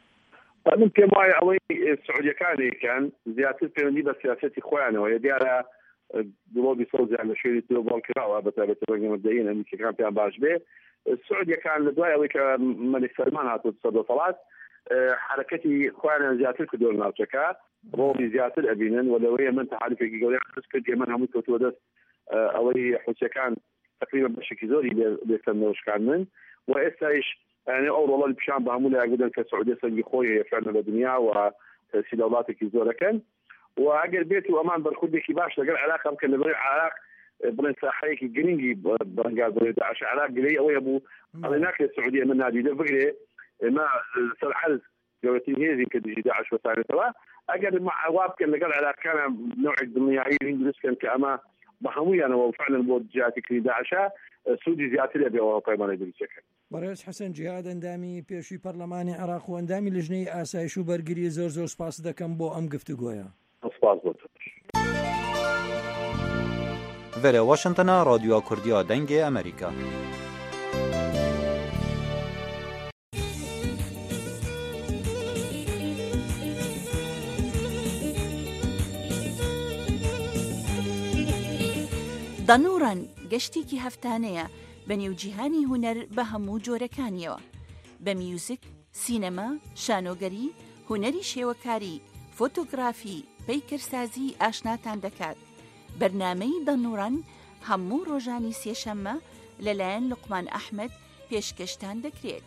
J: من پێم وایە ئەوەی سعودیەکانێکیان زیاتر پەیوەندی بە سیاسەتی خۆیانەوە دیارە دڵۆبی سەوزیان لە شوێنی تۆ بڵکراوە بە تایبەتی ڕێگە مەبدەئین ئەمریکیەکان پێیان باش بێ سعودیەکان لە دوای ئەوەی کە مەلک سەلمان هاتووە سەدەسەڵات حرەکەتی خۆیانیان زیاتر کردووە ناوچەکە ڕۆڵی زیاتر ئەبینن و لەوەیە من تەحالفێکی گەورەی خست کرد ئێمە هەموو کەوتووە دەست ئەوەی حوسیەکان تقریبا بەشێکی زۆری لێکردنەوەشکان من و ئێستایش يعني أول والله اللي بشان بعمله أقدر كسعودية سنجي خويا فعلا الدنيا وسيلولاتك كيزورة كان وأجر بيتي وأمان برخودي كيباش لقى علاقة يمكن نبري علاقة بين ساحيك جرينجي برنجاز بريد عشان علاقة جري أو يبو هناك السعودية من نادي ده فكرة ما سرحل جوتين هذي كده داعش وثاني ترى أجر مع عواب كان لقى علاقة كان نوع الدنيا إنجليز كان كأما بحموي أنا وفعلا بود جاتي كري داعشة سعودي زياتر أبي وقاي ما ندري شكل
L: بەڕێز حەسەن جیهاد ئەندامی پێشووی پەرلەمانی عێراق و ئەندامی لژنەی ئاسایش و بەرگری زۆر زۆر سپاس دەکەم بۆ ئەم گفتوگۆیە.
B: Vere Washingtona Radyoya Kurdiya Dengê Amerîka.
R: دەنوڕەن گەشتێکی هەفتانەیە بە نێوجیهانی هونەر بە هەموو جۆرەکانیەوە بە میوزیک، سینەما، شانۆگەری، هونەری شێوەکاری، فۆتۆگرافی، پەیکەرسازی ئاشناتان دەکات. بەرنامەی دەنوڕەن هەموو ڕۆژانی سێشەممە لەلایەن لوقمان ئەحمەد پێشکەشتان دەکرێت.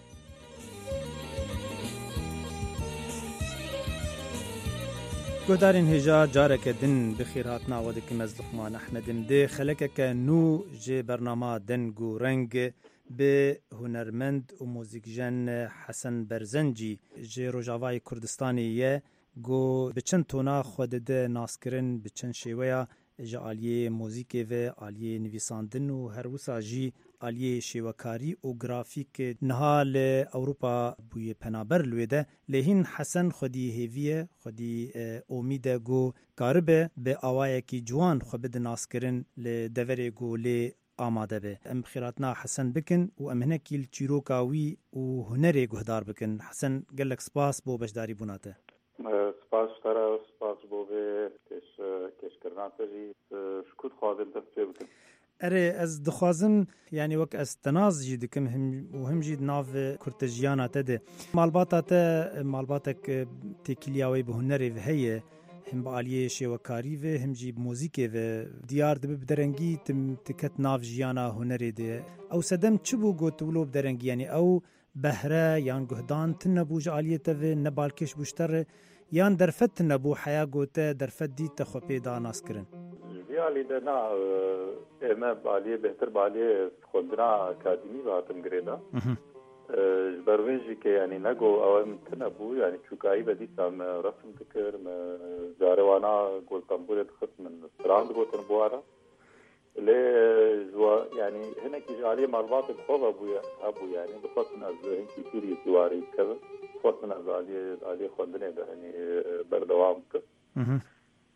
B: گۆدارین هێژا جارێکە دن بخێرهات ناوەدەکی مەز لوقمان ئەحمەدم دێ خەلەکەکە نو جێ بەرنامە دەنگ و ڕەنگ بێ هونەرمەند و موزیکژەن حەسەن بەرزەنجی جێ ڕۆژاوای کوردستانی یە گۆ بچەند تۆنا خوددە ناسکردن بچەند شێوەیە ژە ئالیێ موزیکێ vê ئالیێ نویساندن و هەروسا ژی ئالیێ شێوەکاری و گرافیک نها لە ئەوروپا بوویە پەنابەر لێدە لێهین حەسەن خودی هێویە خودی ئۆمیدە گۆ کاربێ بێ ئاوایەکی جوان خۆ بدە ناسکردن لە دەڤەرێ گۆ لێ ئامادە بێ ئەم خێراتنا حەسەن بکن و ئەم هەنێکی چیرۆکاوی و هونەرێ گوهدار بکن حەسەن گەلک سپاس بۆ بەشداری بووناتە.
S: سپاس ترى سپاس بۆ بێ کێشکردناتەژی شکوت خوازم دەست پێ بکەم.
B: ئەرێ ئەس دخوازم یعنی وەک ئەس تەنازجی دکم و هەمژی ناو کورتە ژیاناتە دێ ماڵباتاتە ماڵباتێک تێکیلیاوەی بە هونەرێ هەیە هم بە ئالیێ شێوەکاری vê هەمجی موزیکێ vê دیار دەبێ بدەرەنگی تم تکەت ناو ژیانە هونەرێ دێ ئەو سەدەم چ بوو گۆتوڵۆ بدەرەنگی یعنی ئەو بەهرە یان گوهدان تن نەبوو ژە ئالیێتە vê نەبالکێش بوشتەڕێ یان دەرفەت نەبوو حیا گۆتە دەرفەت دیتە خۆ پێدا ناسکردن.
S: ڤیالیدە نا ئێمە بالیێ بهتر بالیێ خوندنا ئاکادمی هاتم گرێدا بەروێژی کە ینی نەگۆ ئەوە تنە بوو ینی چووکایی بە دیسان ڕەسم دکرد جارێوانە گۆڵتەمبورێ دخست من سران دگۆتن بوارە لێ ینی هەنێکی ژالیە ماڵباتێک خۆڵە بووە هەبوو ینی بخواستن ئەز هەنکی توری سواری بکەن خواستن ئەز ئالیێ ئالیێ خوێندنێ دەهێنی بەردەوام بکرد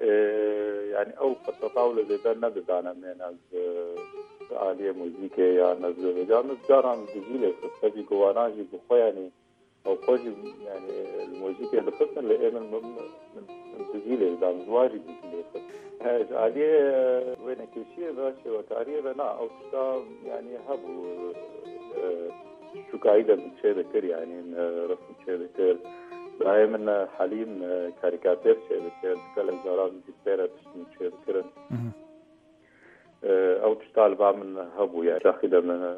S: يعني او التطاول زي ده بدانا من از عاليه موزيكا يا نزل جامد داران دجيله في جواناجي بخو يعني او خوجي يعني الموزيكا اللي خصنا اللي من من دجيله دام زواجي دجيله هاج عاليه وين كل باشي وتعريب انا او كتاب يعني هبو شو قاعده بتشي ذكر يعني رسم تشي ذكر هاي من حليم كاريكاتير شيء ذكر كل زاران ديسبيرا تشي ذكر او تشتغل بقى من هبو يعني تاخذها من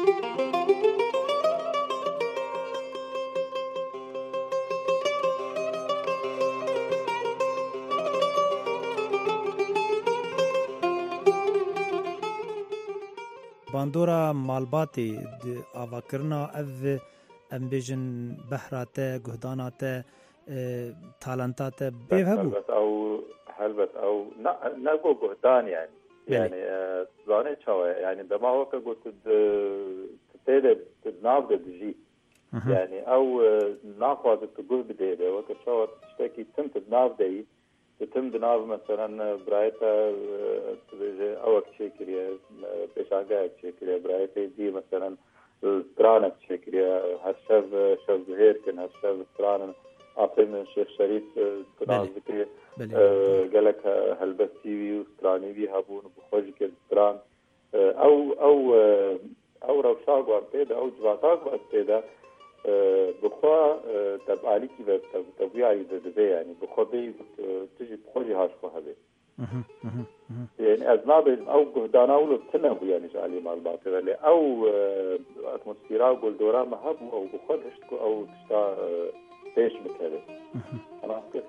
B: باندورا مالباتي آواکرنا اف ام بیجن بحراته گهداناته تالنتاته بيهبو
S: هلبت او هلبت او نقو گهدان يعني يعني زانه چاوه يعني دما وقت قلت تتيده تناف ده دجي يعني او ناقوة تقول بديده وقت شاوه تشتكي تم تناف ده تتم دناف مثلا برايتا اوك تشكريا بيشاقا تشكريا برايتا دي مثلا الترانة تشكريا هالشاف شاف زهير كان هالشاف الترانة عطي من الشيخ شريف تناف ذكري قالك هالبستيوي وستراني بي هابون بخوش كل ستران او او او روشاق وان تيدا او جواتاق وان تيدا بخوا تبعالي كيف تبويعي دبي يعني بخوا بي تجي بخوجي هاش خو هبي يعني أذناب أو قهدانا ولو تنبو يعني جالي مال باطل أو أتموسفيرا قول دورا مهب أو بخوا هشتكو أو تشتا بيش مكالي أنا أفكر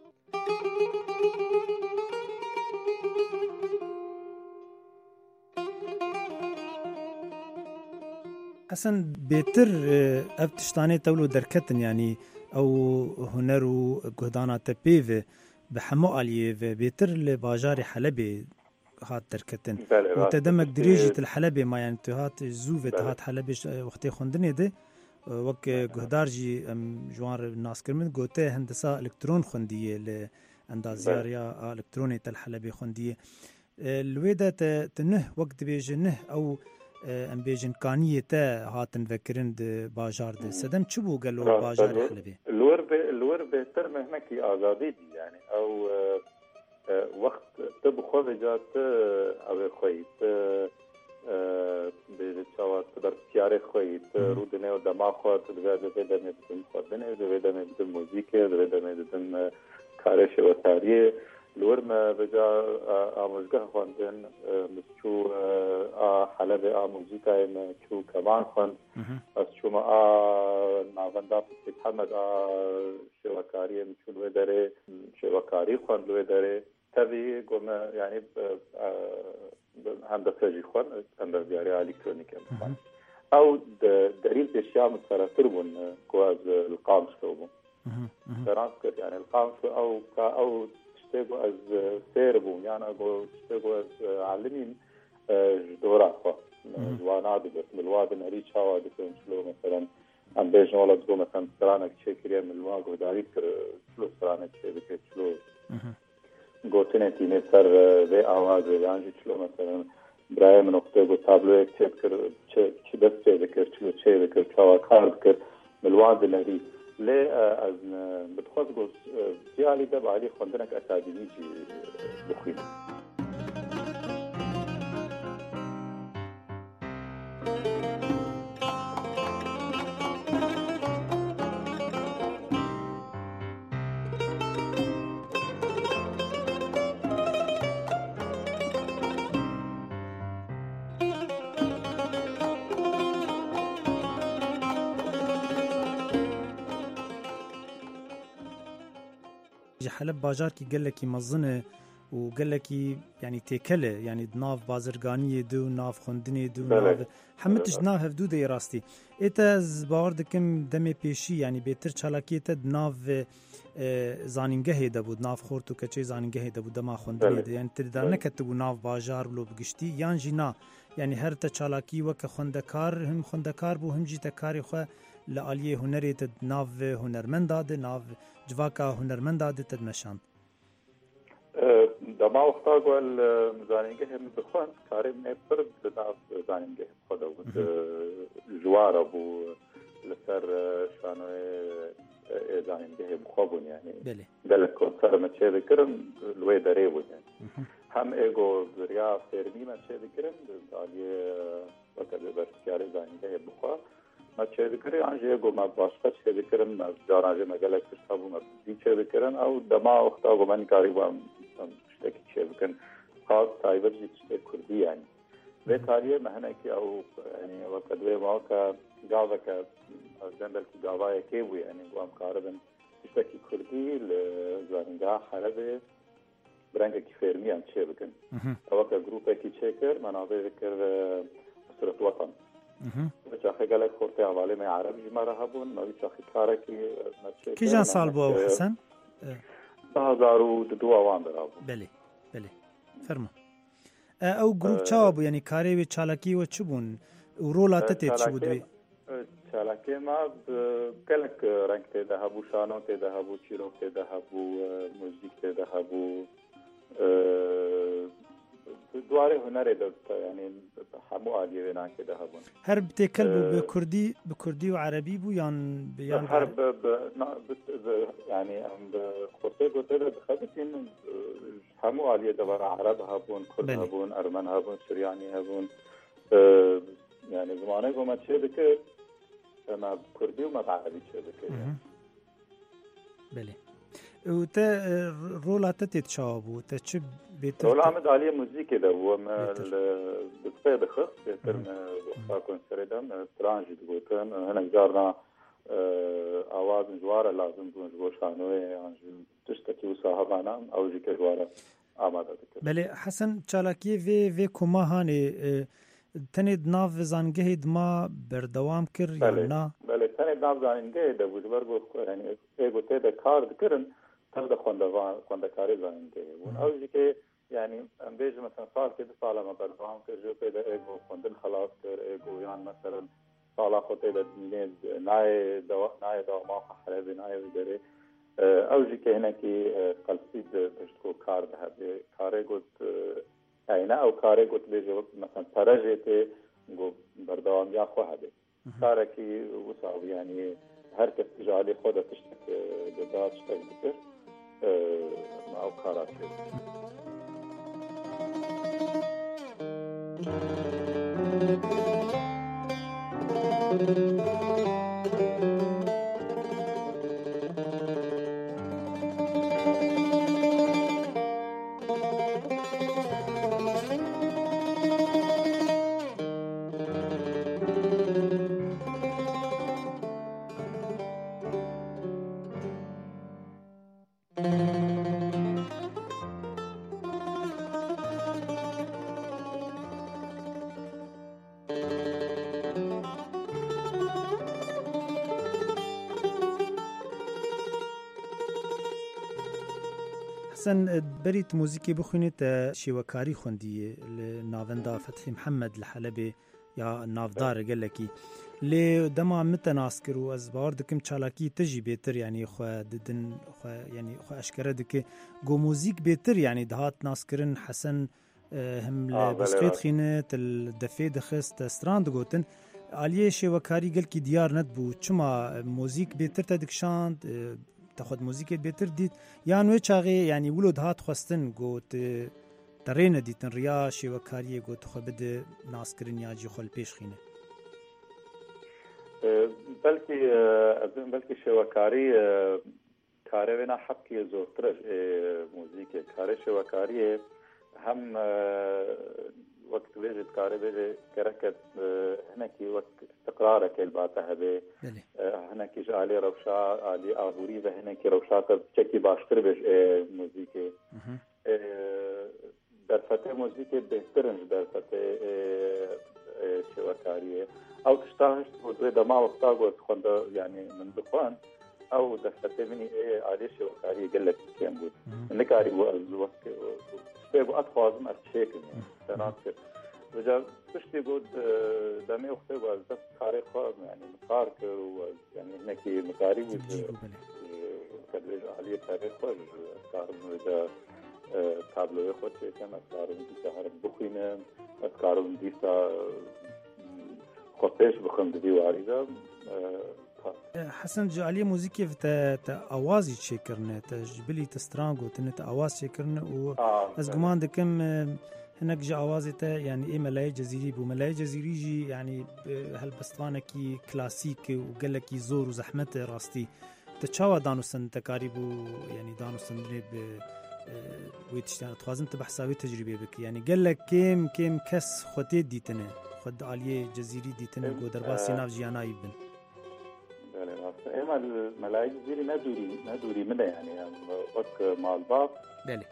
B: حسن بيتر اف تشتاني تولو دركتن يعني او هنرو قهدانا تبيف بحمو آليه بيتر لباجار حلبي هات دركتن وتدمك دريجة الحلبي ما يعني تهات زوفت هات حلبي وقتي خوندني ده وك قهدار جي جوار الناس كرمن قوته هندسة الكترون خوندية لاندازياريا الكترونية الحلبي خوندية الويدة تنه وقت بيجي نه او ام بیجن کانیه تا هاتن وکرند باجار ده سدم چبو گلو باجار حلبی
S: الور به الور بهتر مهنکی آزادی دی يعني او وقت تب خو جات او خویت به چاوات در تیار خویت رودنه و دما خو ته د د نه د خدنه د د نه د موزیک د د نه د کارش و تاریخ لور ما بجا آموزگاه خواندن مسچو حلب آموزیکای ما چو کمان خواند از چو ما ناوندا پسیت حمد شوکاری مچو لوی داره شوکاری خواند لوی داره تبی گوم یعنی هندسه جی خواند هندسیاری الکترونیک خواند او دلیل اشیاء متفرقه بون کو از القامش بون ترانسكر يعني القامش او او تشتغل از سيربو يعني أقول تشتغل از علمين جدورا خو جوانا دبت بالواد نريش هوا دكتور شلو مثلا عم بيجن ولا تقول مثلا سرانك تشكريا من الواقع داريت شلو سرانك تشكريا شلو قوتنا تيني سر ذي آواز يعني شلو مثلا برايم نقطة تابلو تشكر شو بس تذكر شلو تذكر كوا كار ذكر من الواد نريش ليه از بتخوض قوس زيالي دب عليه خوندنك أكاديمي جي بخينا
B: حلب باجار کی قال لك مزنه وقال لك يعني تيكله يعني ناف بازرگانيه دو ناف خوندني دو ناف حمتش ناف هفدوده راستي اتا باوردكم دمي بيشي يعني بيتر چالاكي تا ناف زانينگه ده بود ناف خورتو كچي زانينگه ده بود دما خوندني ده يعني تدار نكتبو ناف باجار لو بگشتي يان جينا يعني هر تا چالاكي وك خوندکار هم خوندکار بو هم جي تکاري خو لعالیه هنری تد ناف هنرمند داده ناف جواکا هنرمند داده تد نشاند
S: دما وقتا قال زانينجه من دخان كاري من فرد لناف زانينجه خدا بود جوار ابو لسر شانو زانينجه مخابون يعني
B: بله
S: قال كونسر ما تشي ذكرن لوي دريبو يعني هم ايجو زريا فيرمي ما تشي ذكرن دالي وقت برسياري زانينجه بخوا ما تشي ذكرن عنجي ايجو ما باشقه تشي ذكرن ما جارانجه ما قالك تشتابو ما بدي تشي ذكرن او دما وقتا قمان كاري بام تشتكي شيء بكن خاص تايبر جي تشتكي كردي يعني بتاليه مهنكي او يعني وقت دوي معك جاوك جنبل كي جاواي كيوي يعني قام قاربن تشتكي كردي لزانجا حلبه برنگ کی فرمی ان چه بکن وقت گروپ کی چیکر منابع ذکر اسرة وطن بچاخه گلک خورته حواله میں عرب جمع رهبون ما بچاخه کاره کی
B: کی جان سال بو حسن
S: هزار و دو اوان برابو
B: بله بله فرما او گروپ چابو یعنی کاری و چالاکی و چبون و رولات ته چبود
S: چالاکی ما کلک رنگ ته ده ابو شانو ته ده ابو چیرو ته ده ابو موزیک ته ده ابو دواره هنر ده یعنی همو عالیه بنا که ده ابو
B: هر بتکل به کردی به کردی و عربی بو یان بیان
S: هر يعني خصوصي قلت له خدتين همو عالية دبر عرب هابون كرد هابون أرمن هابون سرياني هابون أه يعني زمانه قومت شيء ذكر ما كردي وما عربي شيء ذكر
B: بله وتا رولا تتشابو تشب
S: بيت رولا عمد عليه موسيقى ده هو ما بتصيد خص بيتر وقتا كونسردم ترانج تقولتن هنا جارنا آواز جواره لازم بون جوشانوه يعني تشتكي وصاحبانا او جي كجواره آماده دكر
B: بله حسن چالاکی وی وی کما هانی تند ناو زانگه دما بردوام کر یا نه
S: بله تند ناو زانگه ده بوجبر يعني ايگو ته ده کار دکرن تل ده خوندوان خوندکاری زانگه ون او جي که يعني ام بيج مثلا صار كده سالا ما بردوام کر جو په ده ايگو خوندن خلاص کر ايگو يعني مثلا سالا خطه ده دینه نای دوا نای دوا ما حرب نای ودره او جي که هنا کی قلسید بشتو کار ده به کار گوت اینا او کار گوت به جو مثلا ترجته گو بردوام یا خو هده کار کی وصاو يعني هر کس جالي خود تشتك ددات تشتك بكر ما او کارات
B: حسن بريت موسيقي بخونيت شيوكاري خوندي لنافندا فتحي محمد الحلبي يا نافدار قال لكي لي دما متناسكر واز باور دكم چالاكي تجي بيتر يعني خو ددن خو يعني خو اشكره دك جو موزيك بيتر يعني دهات ناسكرن حسن هم
S: آه
B: بسخيت خينت الدفي دخست ستراند گوتن عليه شيوكاري قال كي ديار ندبو چما موزيك بيتر تدكشاند تاخد موزیک بهتر دید یا نوې چاغه یعنی ولود هات خواستن گوت درینه دیتن ریا شیوکاری گوت خو بده ناسکرین یا جی خل پیش خینه
S: بلکې بلکې شیوکاری کاره ونا حق کی زورتر موزیک کاره شیوکاری هم وقت وجد کاره به کرکت هنا کی وقت استقرار کل باته هبه هنا کی جالی روشا علی آبوری و هنا کی روشا تر چکی باشتر بش موزیک در فتح موزیک بهترنج در فتح شوکاریه او تشتاهش و دما وقتا گوت خوند يعني من دخان او در فتح منی علی شوکاریه قلت کیم بود نکاری و الوقت بيبو أطفال أرشيكن تناصر وجا تشتي بود دمي أختي وزدت خارج خاص يعني مقارك ويعني هناك مقاري وز كدرج عليه تاريخ خاص كارم وجا تابلوی خود چیکم از کارون دیسا هر بخوینم از کارون دیسا خودش بخوام دیواری دا
B: حسن جعلی موزیکی تا تا آوازی چه کرنه تا جبلی تسترانگو تنه تا آواز چه کرنه و از گمان دکم هناك جا آوازي تا يعني إيه ملاي جزيري بو ملاي جزيري جي يعني هالبسطانة كي كلاسيك وقال لك زور وزحمة راستي تشاوا دانو سن تكاريبو يعني دانو سن ب ويتشتان توازن تبحثاوي تجربة بك يعني قال لك كيم كيم كس خوتي ديتنا خد عليه جزيري ديتنا جو درباسي ناف جيانا يبن
S: إما الملاي جزيري ندوري ندوري منه يعني وقت مع الباب
B: بله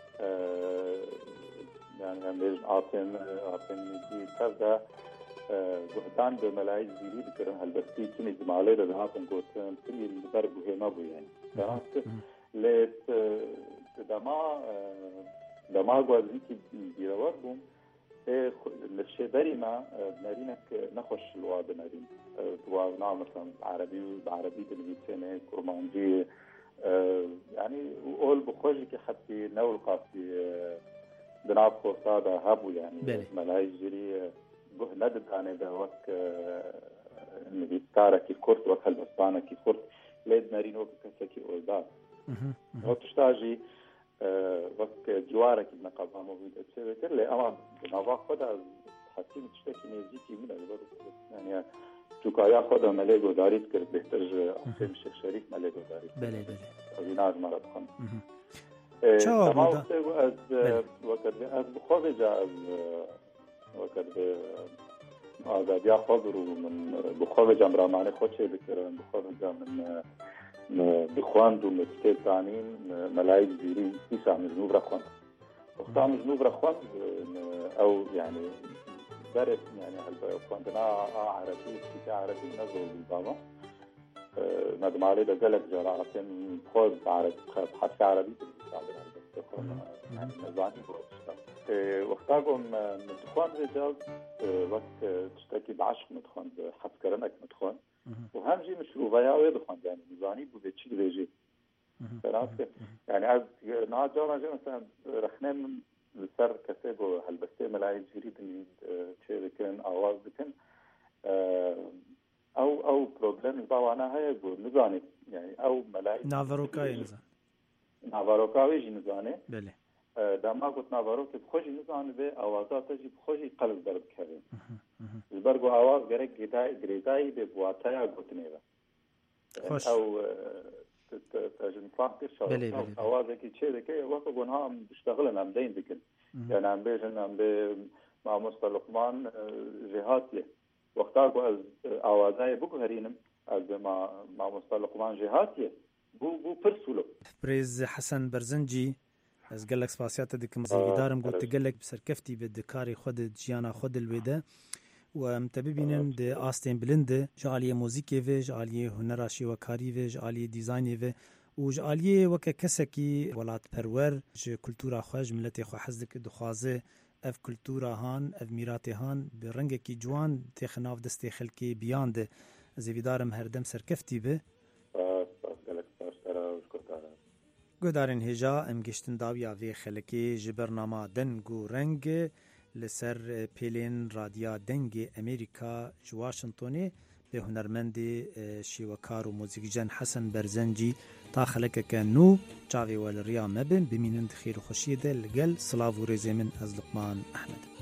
S: يعني هم عاصم عاصم دي تبدا جهدان بملاي جزيري بكرم هالبستي كني جمالي لهاتن قوتن كل البرب وهما بو يعني فرانس لت دما دما غوازي كي بيروابهم الشبري ما نارينك نخش الواد نارين دوانا مثلا عربي بعربي تلفزيوني كرمانجي يعني وقول بخوجي كي حتى نول قاسي دناب فرصة هابو يعني ملاي جري جه ندد أنا ده وقت نبي تارا كي كورت وقت هالبسطانة كي كورت ليد نارين وقت كسكي أوزاد وقت تشتاجي وقت جوارك بنقابها موجودة تشوي كله أما نواه خدا حكيم تشتكي ميزيكي من البرد يعني چوکایا خدا ملگو دارید کرد بهتر آخر شیخ شریف ملگو دارید
B: بله بله
S: اویناز مرد خان
B: چه
S: تمام از وقت از بخواه جا از وقت آزادیا خود رو من بخواه جا مرامانه خود چه بکرم بخواه جا من بخواند و مکتب تانین ملايك زيرين تسعة مجنوب رخوان وقتها مجنوب رخوان او يعني درس يعني هالبخواندنا عربي كتاب عربي نزل بالبابا ندم عليه ده قالك جراحتين خذ عربي حتى عربي يعني نزاني وقتها قم متخوان رجال وقت تشتكي بعشق متخوان حد كرنك متخوان وهم جي مشروبايا ويدخوان يعني نزاني بودي تشي بيجي فرانسة يعني از ناجارا جا مثلا رخنين لسر كسيبو هالبستي ملايين جريد تشي بكن آواز بكن او او بروبلم باوانا هاي بو نزاني يعني او ملايين
B: نافاروكاي نزان
S: نافاروكاوي جي نزاني
B: بله
S: دما قلت نافاروكي بخوشي نزاني بي آوازات جي بخوشي قلب درب كرين البرغو آواز گرك گريداي بي بواتايا قلتني
B: خوش
S: او تاجن فانكش آوازه كي تشي دكي وقت قنها عم بيشتغلن عم دين دكن يعني عم بيجن عم بي مع مصطفى لقمان جهات له وقتها از آوازه بو هرينم از مع مع مصطفى لقمان جهات له بو بو برسولو
B: بريز حسن برزنجي از قال لك سباسيات ديك مزيدارم قلت قال لك بسركفتي بدكاري خد جيانا خد البيدا ومتببينم دي آستين بلند جعليه موزيكي في جعليه هنراشي وكاري في جعليه ديزايني في وجعليه وكا كسكي ولات پرور ج كلتورا خوش ملتي خو حزك دخوازه اف كلتورا هان اف ميراتي هان برنگكي جوان تخناف دستي خلكي بياند زيدارم هردم سركفتي به گودارن هجا ام گشتن داویا وی خلکی جبرنامه دنگو رنگ لسر پیلین رادیا دنگ امریکا جواشنطونی به هنرمند شیوکار و موزیکجن حسن برزنجی تا خلک کنو چاوی ول ریا مبن بمینند خیر و خوشی ده لگل صلاف و رزی من از لقمان احمد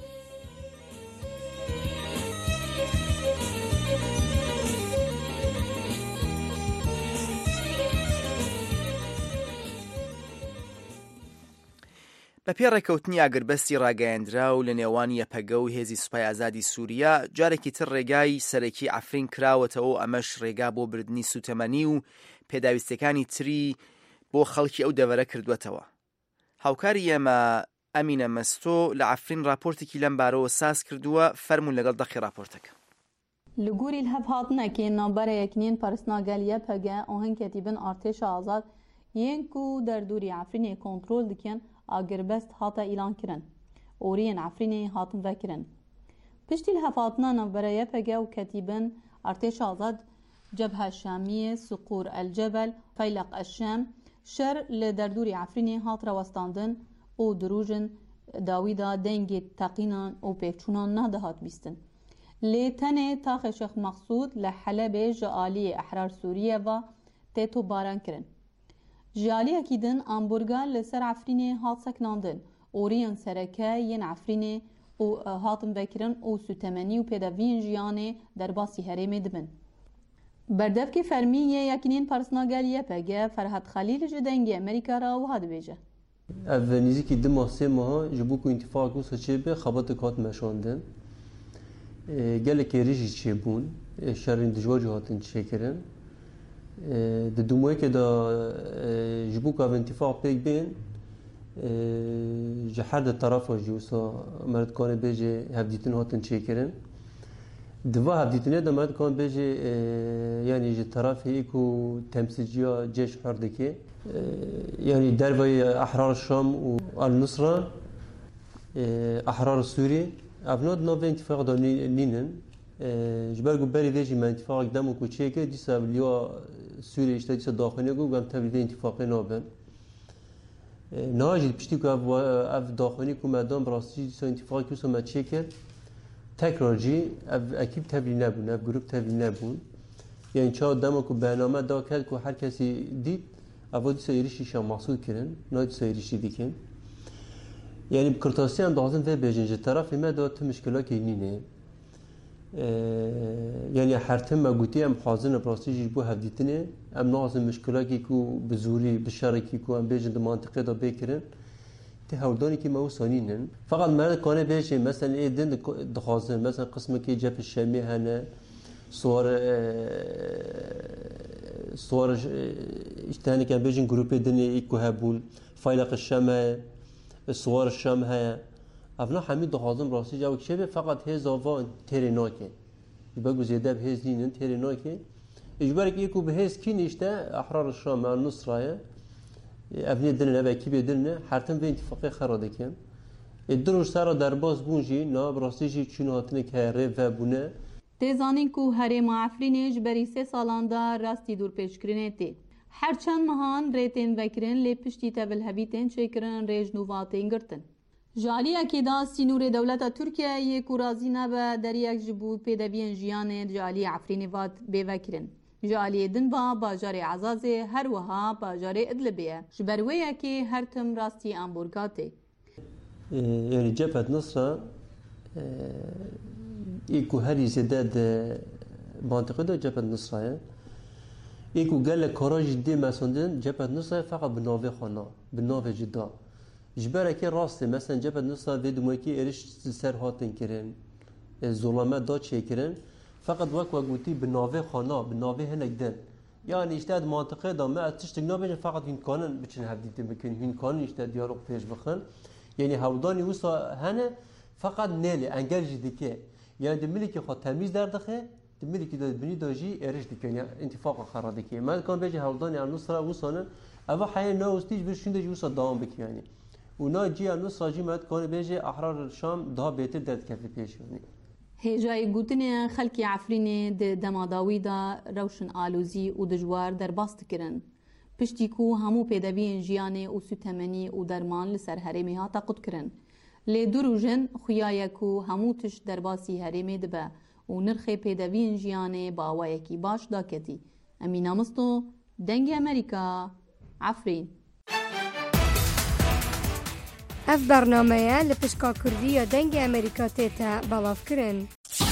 A: بە پێ ڕێکەوتنی ئاگربەستی ڕاگەیاندرا و لە نێوان یەپەگە و هێزی سوپای ئازادی سووریا جارێکی تر ڕێگای سەرەکی عەفرین کراوەتەوە و ئەمەش ڕێگا بۆ بردننی سوتەمەنی و پێداویستەکانی تری بۆ خەڵکی ئەو دەڤەرە کردوێتەوە. هاوکاری ئێمە ئەمینە مەستۆ لە عەفرین راپۆرتێکی لەم بارەوە ساز کردووە فەرموون لەگەڵ دەقی راپۆرتەکە.
T: Li gorî hevhatinekê navbera yekînên parastina gel yepege ohên ketîbin artêşa azad yên ku derdorî Efrînê kontrol dikin agirbest hata îlan kirin. Oriyên Efrînê hatin vekirin. Piştî hevhatina navbera yepege û ketîbin artêşa azad Cebhe Şamiyê, Suqûr el Cebel, Feyleq eş-Şam şer li derdorî Efrînê hat rewestandin و دروژن داویدا دنگی تقینان و پیچونان نادهات بیستن. لی تنه تاخ شیخ مقصود لحلب جالی احرار سوریه و تیتو باران کرن. جالی اکیدن آمبورگا لسر عفرینه هات سکناندن. اوریان سرکه ین عفرینه و هاتم بکرن و سوتمنی و پیداوین جیانه در باسی هرمه دبن. بردف که فرمیه یکنین پرسناگالیه پگه فرحت خلیل جدنگی امریکا را و هاد بیجه.
U: اول نزدیکی دو ماه سه ماه جبو کو انتفاق و سچه به خبات کات مشاندن. گله که ریجی چه بون شرین دجواج هاتن چکرن. د دوموی که دا جبو کو انتفاق پیک بین جهاد طرف جوسا مرد کانه بیجه هفدیتن هاتن چکرن. دوا هفدیتنه دا مرد کان بیجه یعنی جه طرف ایکو تمثیلجیا جيش حردكي يعني دربي أحرار الشام والنصرة أحرار سوريا أبناد نوع انتفاق دانينن جبر قبلي فيجي ما انتفاق دمو كوتشيكا ديسا بليوا سوريا اشتا ديسا داخلية قو قام تبلي انتفاقي نابن ناجد بشتي كو اف داخلي كو مدام براسي ديسا انتفاقي كوسا ما تشيكر تكرار جي اكيد تبلي نبون اف جروب تبلي نبون يعني چا دمو كو برنامه دا کرد كو هر کسی دید اول دیسا ایریشی شام محصول کرن نه دیسا ایریشی دیکن يعني بكرتاسي عند عظم في بيجنج الطرف ما دوت مشكلة كينينه يعني حرتم ما قلتي ام حاضن براسي جيبو هفديتني ام نازم مشكلة كيكو بزوري بالشارع كيكو ام بيجن منطقة دا بيكرن تهوداني كي ما وصانينن فقط مرد كانه بيجي مثلا ايه دين دخازن مثلا قسم كي جاب الشامي هنا صور صور اشتاني كان بيجن جروب دنيا ايكو هبول فايلق الشمع صور الشام هيا افنا حمید دخازم راستی جاو کشه فقط هز آوان تریناکه بگو زیده به هز نینن تریناکه اجباری که یکو به هز کی نشته احرار الشام و نصرایه افنی دلنه و کی بدلنه حرتم به اتفاقی خراده کن ادروش سر در باز بونجی نا براستی جی چون هاتنه که ره و بونه
T: تزانین کو هری معفرینش بری سه سالاندا راستی دور پیشکرینه تی هرچند مهان ریتین وکرین لی پشتی تبل هبیتین چکرن ریج نوواتین گرتن. جالی اکیدا سینور دولت ترکیه یک رازی نبا دریاک جبو پیدوین جیان جالی عفرین وات بیوکرین. جالی دن با باجار عزازه هر وها باجار ادلبیه. جبرویه که هر تم راستی امبورگاته.
U: يعني جبهة نصرة يكو هري زداد منطقة ده جبهة نصرة يكو قال لك كراج دي مسندن جبهة نصرة فقط بنوفي خنا بنوفي جدا جبرا كي راسته مثلا جبهة نصرة في دموكي إيش سر هاتن كرن الظلمات دا شيء كرن فقط وقت وقتي بنوفي خنا بنوفي هنا جدًا يعني اشتاد منطقة دا ما تشتغل نابين فقط هين كانن بتشن هبديت بكن هين كانن اشتاد ديالوج فيش بخن يعني هوداني وصا هنا فقط نيلي انجل جديكي يعني دملي كي خو تمييز در دخه دملي كي بني داجي ارش دكن يعني انتفاق خرادكي ما كان بيجي هوداني على النصره وصلنا اول حي نو استيج بشين دجي وصا دام بك يعني ونا جي النصره جي ما كان بيجي احرار الشام ده بيت درد كفي بيش يعني
T: هجای گوتنه خلکی عفرینه د دماداوی دا روشن آلوزی و دجوار در باست کرن. پشتی کو همو پیدوین جیانه و سوتمنی و درمان لسر هرمی ها تاقود کرن. لی دروژن خویای کو همو تش در باسی هرمی دبه و نرخ پیدوین جیانه با وایکی باش داکتی. امینا مستو دنگ امریکا عفرین.
E: اف برنامه لپشکا کردی یا دنگ امریکا تیتا بالاف کرن.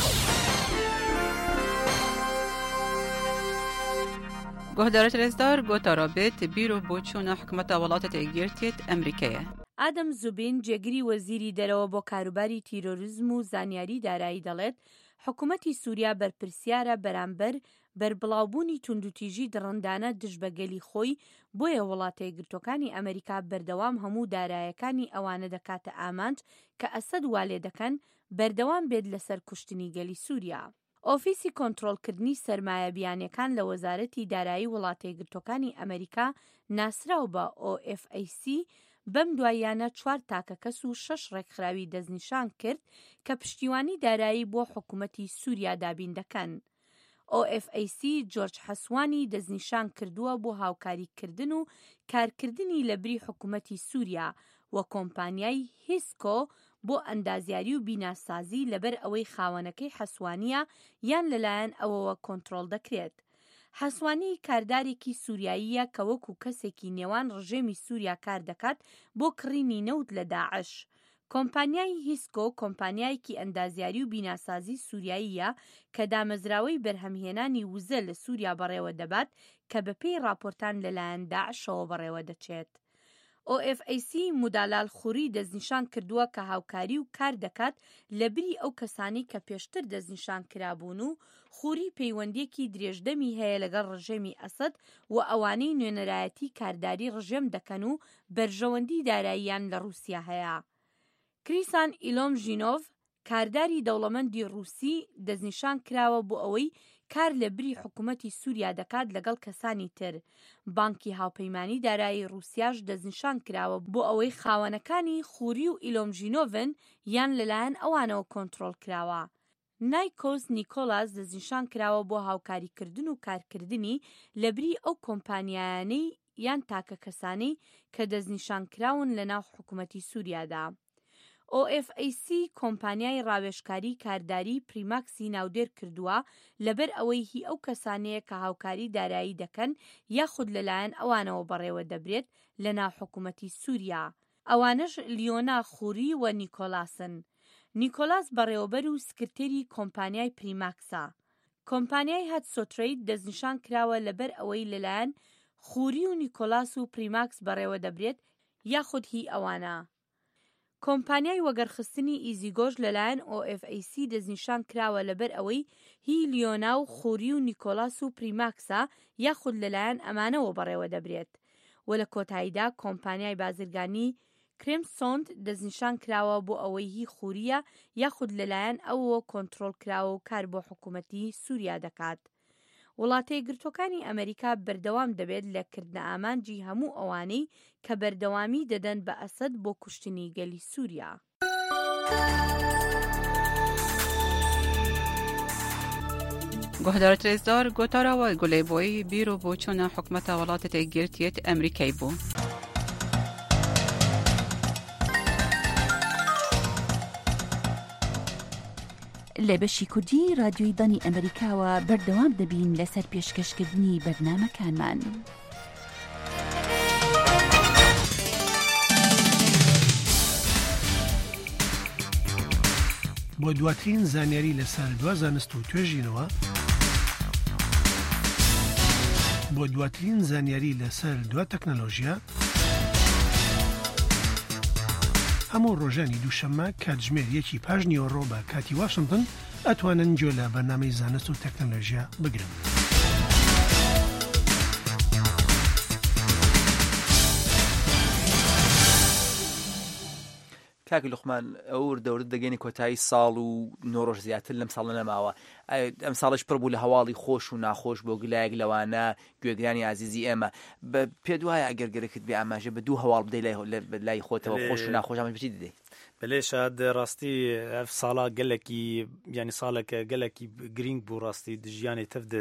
V: گهدارت رزدار گوتا رابط بیرو بوچون حکمت ولات تیگیرتیت امریکیه.
W: آدم زوبین جگری وزیری درو با کاروباری تیروریزم و زانیاری دارایی دلت حکومتی سوریا برپرسیاره برانبر بر بلاوبونی تندوتیجی درندانه دژبەگەلی خۆی بۆیە وڵاتە یەکگرتووەکانی ئەمریکا بەردەوام هەموو دارایەکانی ئەوانە دەکاتە ئامانج کە ئەسەد والێ دەکەن بەردەوام بێت لەسەر کوشتنی گەلی سووریا. ئۆفیسی کۆنتڕۆڵکردنی سەرمایە بیانیەکان لە وەزارەتی دارایی وڵاتە یەکگرتووەکانی ئەمریکا ناسراو بە ئۆ ئێف ئەی سی بەم دواییانە چوار تاکە کەس و شەش ڕێکخراوی دەستنیشان کرد کە پشتیوانی دارایی بۆ حکوومەتی سووریا دابین دەکەن. ئۆ ئێف ئەی سی جۆرج حەسوانی دەستنیشان کردووە بۆ هاوکاریکردن و کارکردنی لە بری حکوومەتی سووریا و کۆمپانیای هیسکۆ بۆ ئەندازیاری و بیناسازی لەبەر ئەوەی خاوەنەکەی حەسوانیە یان لەلایەن ئەوەوە کۆنتڕۆڵ دەکرێت. حەسوانی کاردارێکی سووریاییە کە وەکو کەسێکی نێوان ڕژێمی سووریا کار دەکات بۆ کڕینی نەوت لە داعش. کۆمپانیای هیسکۆ کۆمپانیایەکی ئەندازیاری و بیناسازی سووریاییە کە دامەزراوەی بەرهەمهێنانی وزە لە سووریا بەڕێوە دەبات کە بەپێی راپۆرتان لەلایەن داعشەوە بەڕێوە دەچێت. ئۆ ئێف ئەی سی مودالال خوری دەستنیشان کردووە کە هاوکاری و کار دەکات لە بری ئەو کەسانی کە پێشتر دەستنیشان کرابوون و خوری پەیوەندیەکی درێژدەمی هەیە لەگەڵ ڕژێمی ئەسەد و ئەوانەی نوێنەرایەتی کارداری ڕژێم دەکەن و بەرژەوەندی داراییان لە رووسیا هەیە. کریسان ئیلۆمژینۆڤ کارداری دەوڵەمەندی رووسی دەستنیشان کراوە بۆ ئەوەی کار لە بری حکوومەتی سووریا دەکات لەگەڵ کەسانی تر. بانکی هاوپەیمانی دارایی رووسیاش دەستنیشان کراوە بۆ ئەوەی خاوەنەکانی خوری و ئیلۆمژینۆڤن یان لەلایەن ئەوانەوە کۆنتڕۆڵ کراوە. نایکۆس نیکۆلاس دەستنیشان کراوە بۆ هاوکاریکردن و کارکردنی لە بری ئەو کۆمپانیایانەی یان تاکە کەسانەی کە دەستنیشان کراون لە ناو حکوومەتی سووریادا. ئۆ ئێف ئەی سی کۆمپانیای ڕاوێژکاری کارداری پریماکسی ناودێر کردووە لەبەر ئەوەی هی ئەو کەسانەیە کە هاوکاری دارایی دەکەن یاخود لەلایەن ئەوانەوە بەڕێوە دەبرێت لە ناو حکوومەتی سووریا. ئەوانش لیۆنا خوری و نیکۆلاسن. نیکۆلاس بەڕێوەبەر و سکرتێری کۆمپانیای پریماکسە. کۆمپانیای هەتسۆترەید دەستنیشان کراوە لەبەر ئەوەی لەلایەن خوری و نیکۆلاس و پریماکس بەڕێوە دەبرێت یاخود هی ئەوانە. کۆمپانیای وەگەرخستنی ئیزیگۆژ لەلایەن ئۆ ئێف ئەی سی دەستنیشان کراوە لەبەر ئەوەی هی لیۆنا و خوری و نیکۆلاس و پریماکسە یاخود لەلایەن ئەمانەوە بەڕێوە دەبرێت. و لە کۆتاییدا کۆمپانیای بازرگانی کرێمسۆند دەستنیشان کراوە بۆ ئەوەی هی خوریە یاخود لەلایەن ئەوەوە کۆنتڕۆڵ کراوە و کار بۆ حکوومەتی سووریا دەکات. وڵاتە یەکگرتووەکانی ئەمریکا بەردەوام دەبێت لە کردنە ئامانجی هەموو ئەوانەی کە بەردەوامی دەدەن بە ئەسەد بۆ کوشتنی گەلی سووریا.
V: گۆهدارە رێزدار گۆتاراوە گولێبۆی بیرۆ بۆ چۆنە حکومەتە وڵاتە گرتیت ئەمریکای بوو.
R: لە بەشی کوردی رادیۆی دانی ئەمریکاوە بەردەوام دەبین لەسەر پێشکەشکردنی بەرنامەکانمان.
C: بۆ دواترین زانیاری لەسەر دوا زانست و توێژینەوە بۆ دواترین زانیاری لەسەر دوا تەکنەلۆژیا هەموو ڕۆژانی دووشەممە کاتژمێر یەکی پاش نیوەڕۆ بە کاتی واشنگتن ئەتوانن گوێ لە بەرنامەی زانست و تەکنەلۆژیا بگرن.
A: کاکی لوقمان ئەو دەورت دەگەینی کۆتایی ساڵ و نۆڕۆژ زیاتر لەم ساڵە نەماوە. ئەم ساڵش پڕ بوو لە هەواڵی خۆش و ناخۆش بۆ گلایەک لەوانە گوێگرانی عزیزی ئێمە. پێ دوایە ئەگەرگەرەکەت بێ ئاماژە بە دوو هەواڵ بدەی لای خۆتەوە خۆش و ناخۆش ئەمە بچی دەدەیت؟
B: بەلێ شاد ڕاستی ئەف ساڵا گەلێکی ینی ساڵێکە گەلێکی گرنگ بوو ڕاستی دژیانی تەفدە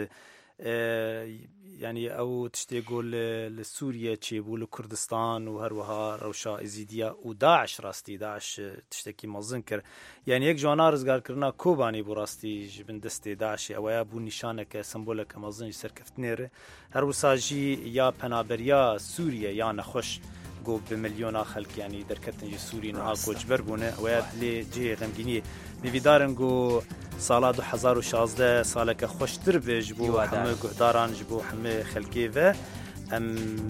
B: ینی ئەو تشتێک گۆ لە سووریە چێبوو لە کوردستان و هەروەها ڕەوشا ئیزیدیا و داعش ڕاستی داعش تشتێکی مەزن کرد. یعنی یەک جوانە ڕزگارکردنا کۆبانی بوو ڕاستی ژبن دەستێ داعشی ئەوەیە بوو نیشانەکە سمبۆلەکە مەزنی سەرکەفتنێرە هەروساژی یا پەنابەریا سووریە یا نەخۆش گۆ بە ملیۆنا خەلکیانی دەرکەتنجی سووری نها کۆچبەر بوونە ئەوەیە لێ جێ غەمگینی میویدارن گۆ ساڵا دو هەزار و شازدە ساڵێکە خۆشتر بێژ بوو هەمە گوهدارانش بۆ هەمە خەلکێڤە ئەم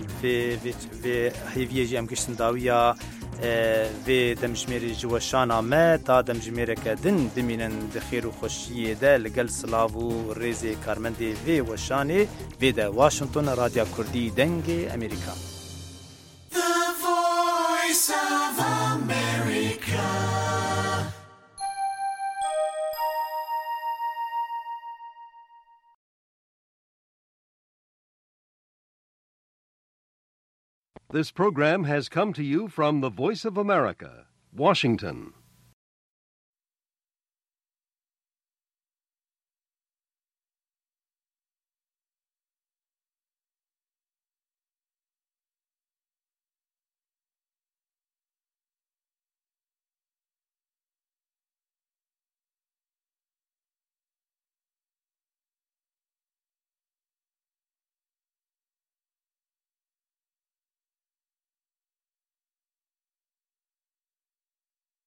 B: هێڤیەژی ئەم گشتنداویە vê demjimêrê ji weşana me ta demjimêreke din bimînin di xêr û xweşiyê de li gel silav û rêzê karmendê vê weşanê vê de Washington Radya Kurdî dengê Amerîka.
D: This program has come to you from the Voice of America, Washington.